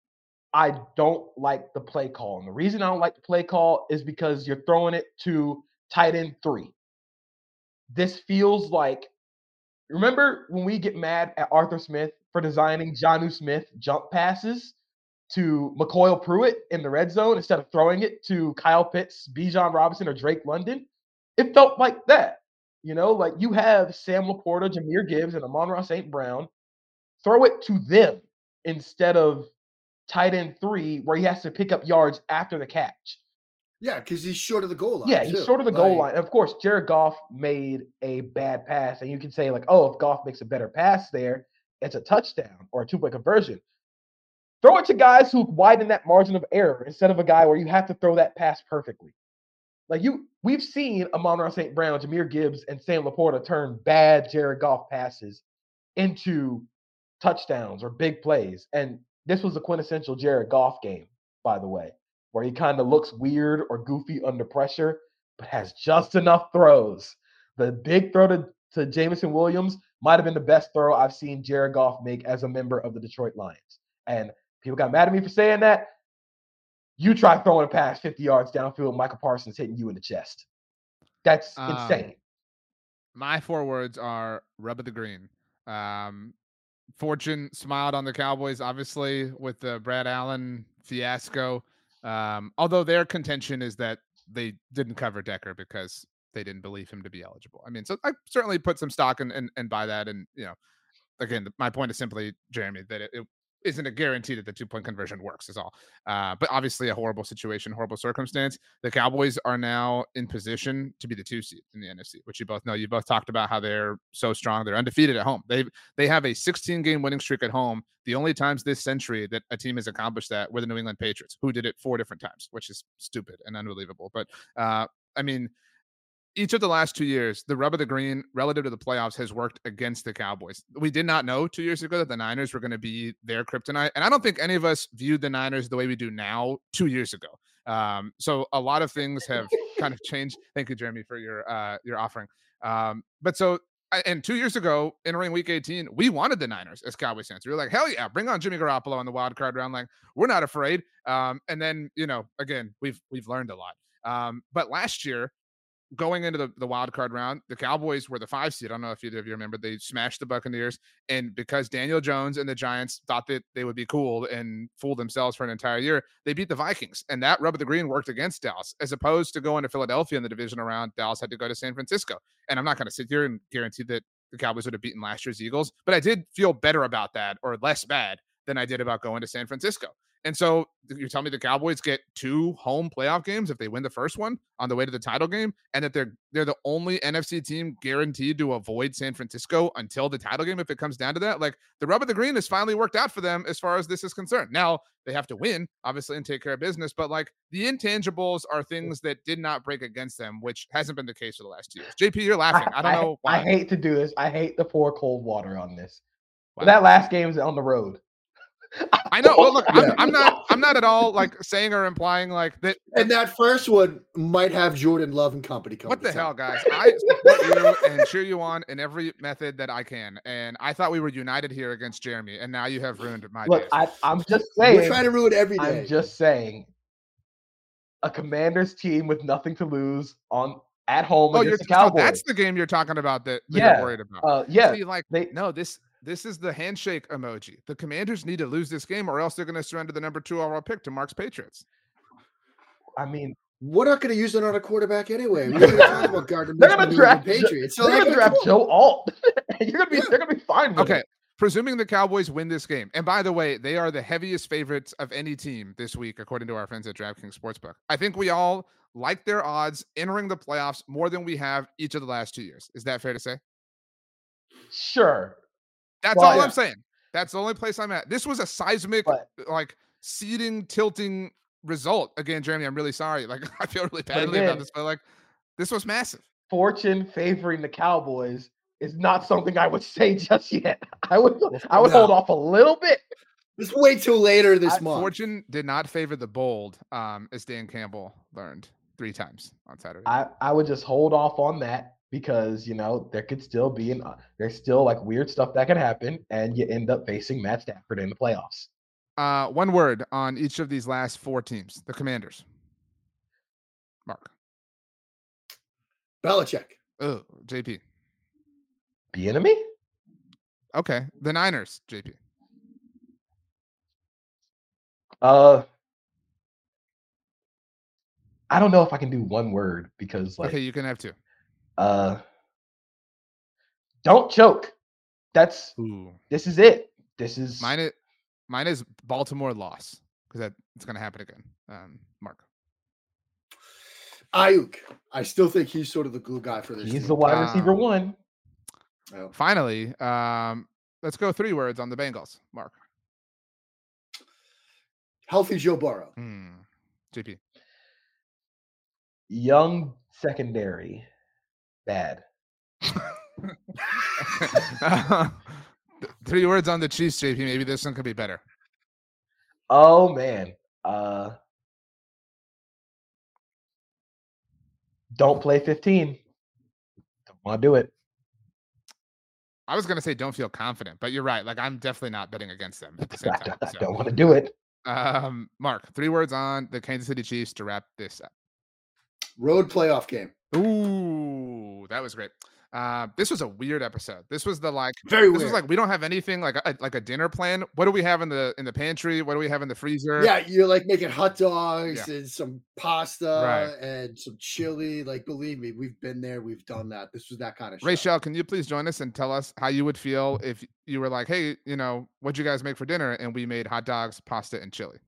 I don't like the play call. And the reason I don't like the play call is because you're throwing it to tight end three. This feels like, remember when we get mad at Arthur Smith for designing Jonnu Smith jump passes to McCoy Pruitt in the red zone instead of throwing it to Kyle Pitts, Bijan Robinson, or Drake London? It felt like that. You know, like you have Sam Laporta, Jahmyr Gibbs, and Amon-Ra Saint Brown. Throw it to them instead of tight end three, where he has to pick up yards after the catch. Yeah, because he's short of the goal line. Yeah, he's too. short of the goal like, line. And of course, Jared Goff made a bad pass, and you can say, like, oh, if Goff makes a better pass there, it's a touchdown or a two-point conversion. Throw it to guys who widen that margin of error instead of a guy where you have to throw that pass perfectly. Like you, we've seen Amon-Ra Saint Brown, Jahmyr Gibbs, and Sam Laporta turn bad Jared Goff passes into touchdowns or big plays. And this was a quintessential Jared Goff game, by the way, where he kind of looks weird or goofy under pressure, but has just enough throws. The big throw to, to Jameson Williams might have been the best throw I've seen Jared Goff make as a member of the Detroit Lions. And people got mad at me for saying that. You try throwing a pass fifty yards downfield, Michael Parsons hitting you in the chest. That's um, insane. My four words are rub of the green. Um, Fortune smiled on the Cowboys, obviously, with the Brad Allen fiasco. Um, although their contention is that they didn't cover Decker because they didn't believe him to be eligible. I mean, so I certainly put some stock in and, and buy that. And, you know, again, the, my point is simply, Jeremy, that it, it isn't a guarantee that the two-point conversion works is all. Uh, but obviously a horrible situation, horrible circumstance. The Cowboys are now in position to be the two seed in the N F C, which you both know. You both talked about how they're so strong. They're undefeated at home. They they have a sixteen-game winning streak at home. The only times this century that a team has accomplished that were the New England Patriots, who did it four different times, which is stupid and unbelievable. But, uh, I mean, each of the last two years, the rub of the green relative to the playoffs has worked against the Cowboys. We did not know two years ago that the Niners were going to be their kryptonite. And I don't think any of us viewed the Niners the way we do now two years ago. Um, so a lot of things have kind of changed. Thank you, Jeremy, for your, uh, your offering. Um, but so, and two years ago, entering week eighteen, we wanted the Niners as Cowboys fans. We were like, hell yeah, bring on Jimmy Garoppolo in the wild card round. Like, we're not afraid. Um, and then, you know, again, we've, we've learned a lot. Um, but last year, going into the, the wild card round, the Cowboys were the five seed. I don't know if either of you remember. They smashed the Buccaneers. And because Daniel Jones and the Giants thought that they would be cool and fool themselves for an entire year, they beat the Vikings. And that rub of the green worked against Dallas, as opposed to going to Philadelphia in the division round. Dallas had to go to San Francisco. And I'm not going to sit here and guarantee that the Cowboys would have beaten last year's Eagles, but I did feel better about that, or less bad than I did about going to San Francisco. And so you're telling me the Cowboys get two home playoff games if they win the first one on the way to the title game, and that they're they're the only N F C team guaranteed to avoid San Francisco until the title game if it comes down to that. Like, the rub of the green has finally worked out for them as far as this is concerned. Now they have to win, obviously, and take care of business, but like, the intangibles are things that did not break against them, which hasn't been the case for the last two years. J P, you're laughing. I, I don't I, know why. I hate to do this. I hate to pour cold water on this. Wow. But that last game is on the road. I know. Well, look, I'm, I'm not. I'm not at all like saying or implying like that. And that first one might have Jordan Love and company coming. What the hell, guys? I support you and cheer you on in every method that I can. And I thought we were united here against Jeremy, and now you have ruined my Look, days. I, I'm just saying. We're trying to ruin every day. I'm just saying. A Commanders team with nothing to lose on at home oh, against you're, the Cowboys. Oh, that's the game you're talking about that, that yeah. you're worried about. Uh, yeah. See, like, they, no, this. This is the handshake emoji. The Commanders need to lose this game, or else they're going to surrender the number two overall pick to Mark's Patriots. I mean, we're not going to use another quarterback anyway. We're going to talk about Gardner. They're going to draft Patriots. So they're going to draft Joe Alt. You're going to be. Yeah. They're going to be fine. With okay. It. Presuming the Cowboys win this game, and by the way, they are the heaviest favorites of any team this week, according to our friends at DraftKings Sportsbook. I think we all like their odds entering the playoffs more than we have each of the last two years. Is that fair to say? Sure. That's well, all yeah. I'm saying. That's the only place I'm at. This was a seismic, but, like, seeding, tilting result. Again, Jeremy, I'm really sorry. Like, I feel really badly again, about this, but like, this was massive. Fortune favoring the Cowboys is not something I would say just yet. I would I would No. hold off a little bit. Just wait till later this I- month. Fortune did not favor the bold, um, as Dan Campbell learned three times on Saturday. I, I would just hold off on that because, you know, there could still be an uh, there's still like weird stuff that could happen, and you end up facing Matt Stafford in the playoffs. Uh, one word on each of these last four teams. The Commanders. Mark. Belichick. Oh, J P. The enemy? Okay. The Niners, J P. Uh, I don't know if I can do one word because, like, Okay, you can have two. uh, don't choke. That's Ooh. this is it. This is Mine is mine is Baltimore loss because that it's gonna happen again. Um, Mark. Ayuk. I still think he's sort of the glue guy for this he's team. the wide Um, receiver one. Oh. Finally, um, let's go three words on the Bengals. Mark. Healthy Joe Burrow. Hmm. J P. Young secondary, bad. Three words on the Chiefs, J P. Maybe this one could be better. Oh man, uh, don't play fifteen. Don't want to do it. I was gonna say don't feel confident, but you're right. Like I'm definitely not betting against them at the same I time. don't, I So, don't want to do it. um, Mark, three words on the Kansas City Chiefs to wrap this up. Road playoff game. Ooh, that was great. Uh, this was a weird episode. This was the like Very this weird. was like we don't have anything like a like a dinner plan. What do we have in the in the pantry? What do we have in the freezer? Yeah, you're like making hot dogs Yeah. and some pasta Right. and some chili. Like, believe me, we've been there. We've done that. This was that kind of show. Rachel, can you please join us and tell us how you would feel if you were like, hey, you know, what'd you guys make for dinner? And we made hot dogs, pasta, and chili.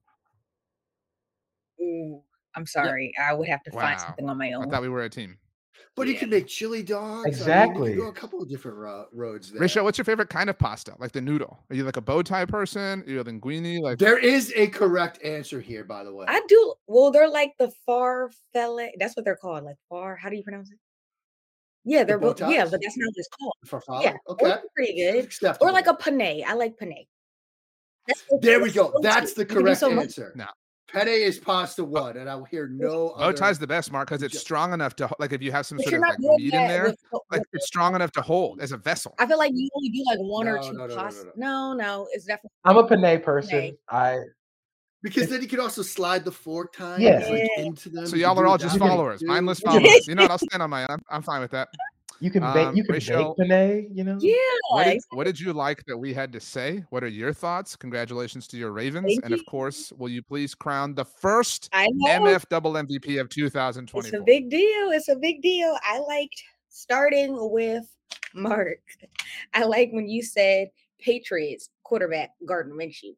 Ooh, I'm sorry. I would have to find Wow. something on my I own. thought we were a team. But you Yeah. can make chili dogs. I mean, you Exactly. can go a couple of different ro- roads there. Rachel, what's your favorite kind of pasta? Like the noodle? Are you like a bow tie person? Are you a linguine? Like There is a correct answer here, by the way. I do. Well, they're like the farfalle. That's what they're called. Like far. How do you pronounce it? Yeah, they're bow both. Yeah, ties? but that's not what it's called. Farfalle? Yeah, Okay. those are pretty good. Acceptable. Or like a penne. I like penne. That's what There we it's go. supposed That's to. the You can do correct so much. answer. No. Penne is pasta one, and I will hear no bow other. tie's the best, Mark, because it's Ju- strong enough to like if you have some But sort you're of not like doing meat in that there, with, like with it's strong enough to hold as a vessel. I feel like you only do like one or No, two no, no, no, pasta. no, No, no, it's definitely I'm a penne person. Penne. I Because then you can also slide the fork tines Yeah. like Yeah. into them. So You y'all can are do all it just that way, followers, too. mindless Yeah. followers. You know what? I'll stand on my own. I'm, I'm fine with that. you can bake Um, you can Rachel, bake penne. You know. Yeah. What did, exactly. what did you like that we had to say? What are your thoughts? Congratulations to your Ravens. Thank And of you. course, will you please crown the first I know. M F double M V P of two thousand It's twenty-four? a big deal. It's a big deal. I liked starting with Mark. I like when you said Patriots quarterback Gardner Minshew.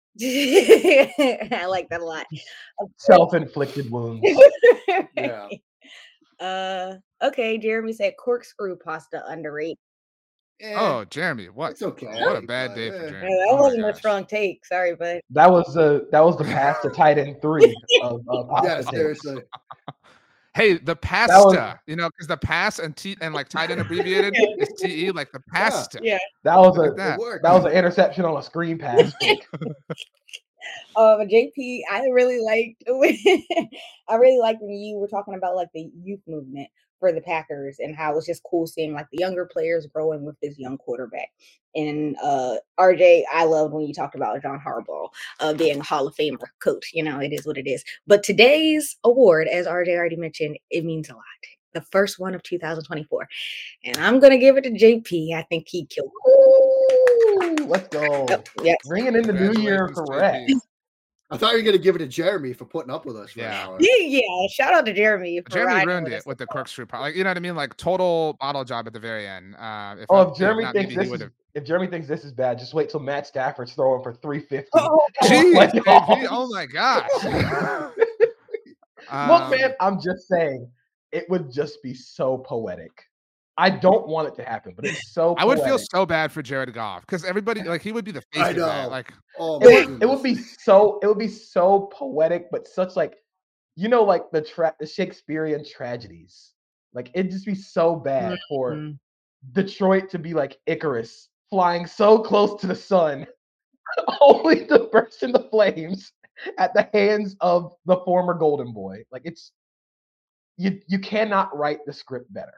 I like that a lot. Of course. Self-inflicted wounds. Yeah. uh okay, Jeremy said corkscrew pasta underrated. Eh, Oh, Jeremy, what? it's okay. What a bad but, day for eh. Uh, Jeremy. that Oh my wasn't a gosh. strong take. Sorry, but That was the that was the pass to tight end three of uh, pasta Yeah, takes. seriously. Hey, the was- pasta, you know, because the pass and T and like tight end abbreviated is T E, like the pasta. yeah. That was Look a at that. It worked. that was an interception on a screen pass. fake. Um, J P, I really liked. I really liked when you were talking about like the youth movement for the Packers and how it was just cool seeing like the younger players growing with this young quarterback. And uh, R J, I loved when you talked about John Harbaugh uh, being a Hall of Famer coach. You know, it is what it is. But today's award, as R J already mentioned, it means a lot. The first one of two thousand twenty-four, and I'm gonna give it to J P. I think he killed. Woo, let's go. Yep, yes. Ringing in the new year Congratulations, J P. correct. I thought you were going to give it to Jeremy for putting up with us for Yeah. an hour. Yeah, yeah. Shout out to Jeremy for Jeremy riding ruined with it us. with the corkscrew part. Like, you know what I mean? Like total bottle job at the very end. Uh, if Oh, I- if if Jeremy not, thinks maybe he this is would've- if Jeremy thinks this is bad, just wait till Matt Stafford's throwing for three fifty. Oh, Jeez, J P, Playoffs. oh my gosh. Look, Um, man, I'm just saying it would just be so poetic. I don't want it to happen, but it's so I would feel poetic. so bad for Jared Goff because everybody like he would be the face I of that. know. Like Oh, It my would, it goodness. would be so it would be so poetic, but such like you know, like the tra- the Shakespearean tragedies. Like it'd just be so bad for mm. Detroit to be like Icarus, flying so close to the sun, only to burst into flames at the hands of the former Golden Boy. Like it's you you cannot write the script better.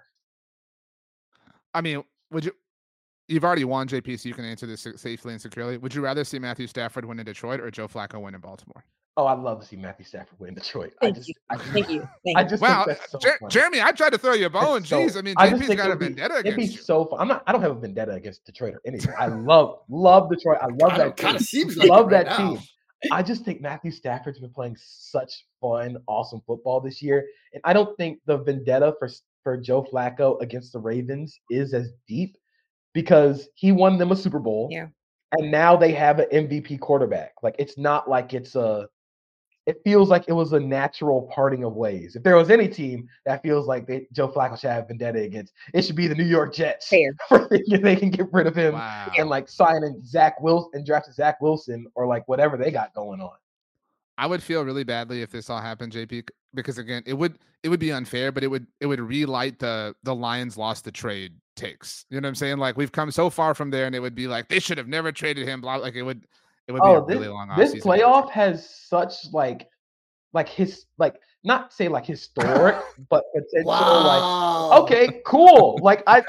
I mean, would you you've already won, J P, so you can answer this safely and securely. Would you rather see Matthew Stafford win in Detroit or Joe Flacco win in Baltimore? Oh, I'd love to see Matthew Stafford win in Detroit. Thank I just, you. I just, Thank you. Thank I you. just Wow, think that's so Jer- fun. Jeremy, I tried to throw you a bone. So, Jeez, I mean, I J just P's think got a it'd be, vendetta it'd against be you. so fun. I'm not. I don't have a vendetta against Detroit or anything. I love, love Detroit. I love Kinda- that team. kinda seems like love it right that now. team. I just think Matthew Stafford's been playing such fun, awesome football this year, and I don't think the vendetta for for Joe Flacco against the Ravens is as deep because he won them a Super Bowl. Yeah. And now they have an M V P quarterback. Like it's not like it's a. It feels like it was a natural parting of ways. If there was any team that feels like they, Joe Flacco should have vendetta against, it should be the New York Jets. Fair. For thinking they can get rid of him Wow. and like signing Zach Wilson and drafting Zach Wilson or like whatever they got going on. I would feel really badly if this all happened, J P, because again, it would it would be unfair, but it would it would relight the the Lions lost the trade takes. You know what I'm saying? Like we've come so far from there, and it would be like they should have never traded him. Blah, like it would it would be Oh, a this, really long this offseason. playoff has such like like his like not say like historic, but potential like Wow. okay, cool. Like I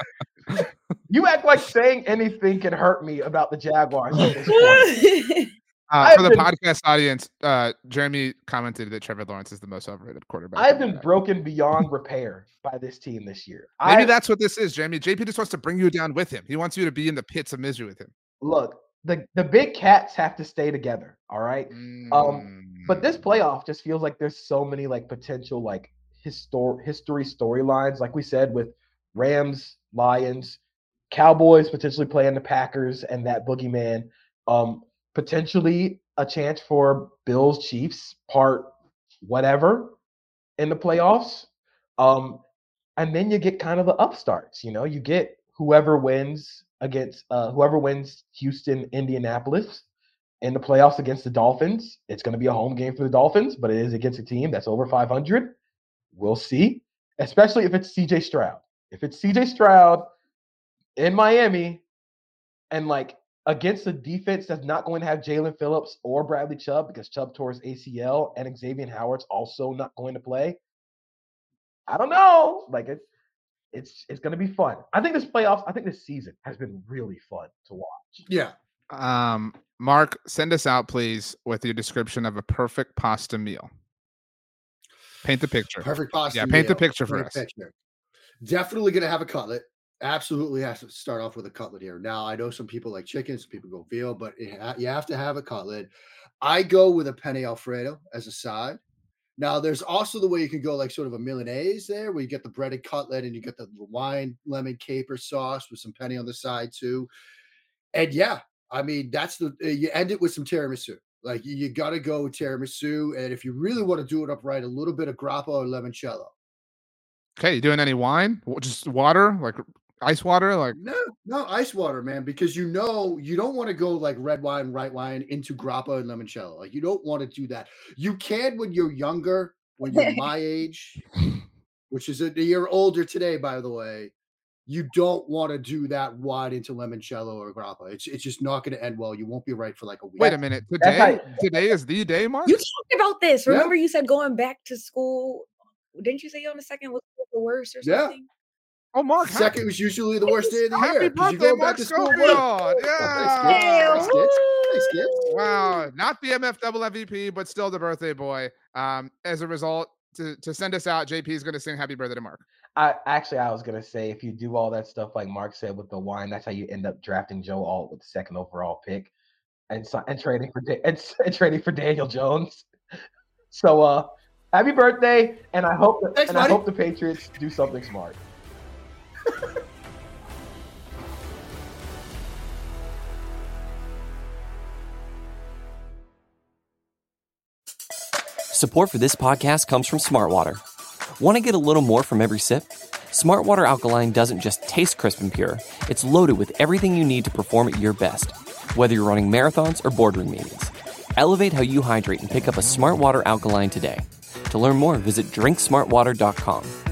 you act like saying anything can hurt me about the Jaguars at this point. Uh, I've for the been- podcast audience, uh, Jeremy commented that Trevor Lawrence is the most overrated quarterback. I've been broken beyond repair by this team this year. Maybe I, that's what this is, Jeremy. J P just wants to bring you down with him. He wants you to be in the pits of misery with him. look, the, the big cats have to stay together, all right? Um, But this playoff just feels like there's so many like potential like histor- history storylines, like we said, with Rams, Lions, Cowboys potentially playing the Packers and that boogeyman. Um, potentially a chance for Bills, Chiefs, part whatever in the playoffs. Um, and then you get kind of the upstarts, you know, you get whoever wins against uh, whoever wins Houston, Indianapolis in the playoffs against the Dolphins. It's going to be a home game for the Dolphins, but it is against a team that's over five hundred. We'll see, especially if it's C J Stroud. If it's C J Stroud in Miami and like against a defense that's not going to have Jalen Phillips or Bradley Chubb because Chubb tore his A C L and Xavier Howard's also not going to play. I don't know. Like it, it's it's going to be fun. I think this playoffs, I think this season has been really fun to watch. Yeah. Um, Mark, send us out, please, with your description of a perfect pasta meal. Paint the picture. Perfect pasta. Yeah, paint the meal. picture for Paint us. the picture. Definitely going to have a cutlet. Absolutely has to start off with a cutlet here. Now, I know some people like chicken, some people go veal, but it ha- you have to have a cutlet. I go with a penne Alfredo as a side. Now, there's also the way you can go like sort of a Milanese there, where you get the breaded cutlet and you get the wine, lemon, caper sauce with some penne on the side too. And yeah, I mean, that's the uh, you end it with some tiramisu. Like you, you got to go with tiramisu, and if you really want to do it upright, a little bit of grappa or limoncello. Okay, you doing any wine? W- Just water, like ice water, like No, no ice water, man, because you know you don't want to go like red wine, white wine into grappa and limoncello. Like you don't want to do that. You can when you're younger, when you're my age, which is a year older today, by the way. You don't want to do that wide into limoncello or grappa. It's it's just not going to end well. You won't be right for like a week. wait a minute. That's Today, how- today is the day, Mark. You talked about this. Yeah. Remember, you said going back to school. Didn't you say on the second was the worst or Yeah. something? Oh, Mark, happy, Second was usually the worst day of the happy year because you birthday, go back Mark to school. Schofield. Thanks, Yeah. kids. Thanks, kids. Thanks, kids. Wow, not the M F double M V P, but still the birthday boy. Um, as a result, to, to send us out, J P is going to sing happy birthday to Mark. I actually I was gonna say if you do all that stuff like Mark said with the wine, that's how you end up drafting Joe Alt with the second overall pick, and so, and trading for Da- and, and trading for Daniel Jones. So uh, happy birthday, and I hope that, Thanks, and I buddy. hope the Patriots do something smart. Support for this podcast comes from Smartwater. Want to get a little more from every sip? Smartwater Alkaline doesn't just taste crisp and pure, it's loaded with everything you need to perform at your best, whether you're running marathons or boardroom meetings. Elevate how you hydrate and pick up a Smartwater Alkaline today. To learn more, visit drink smart water dot com.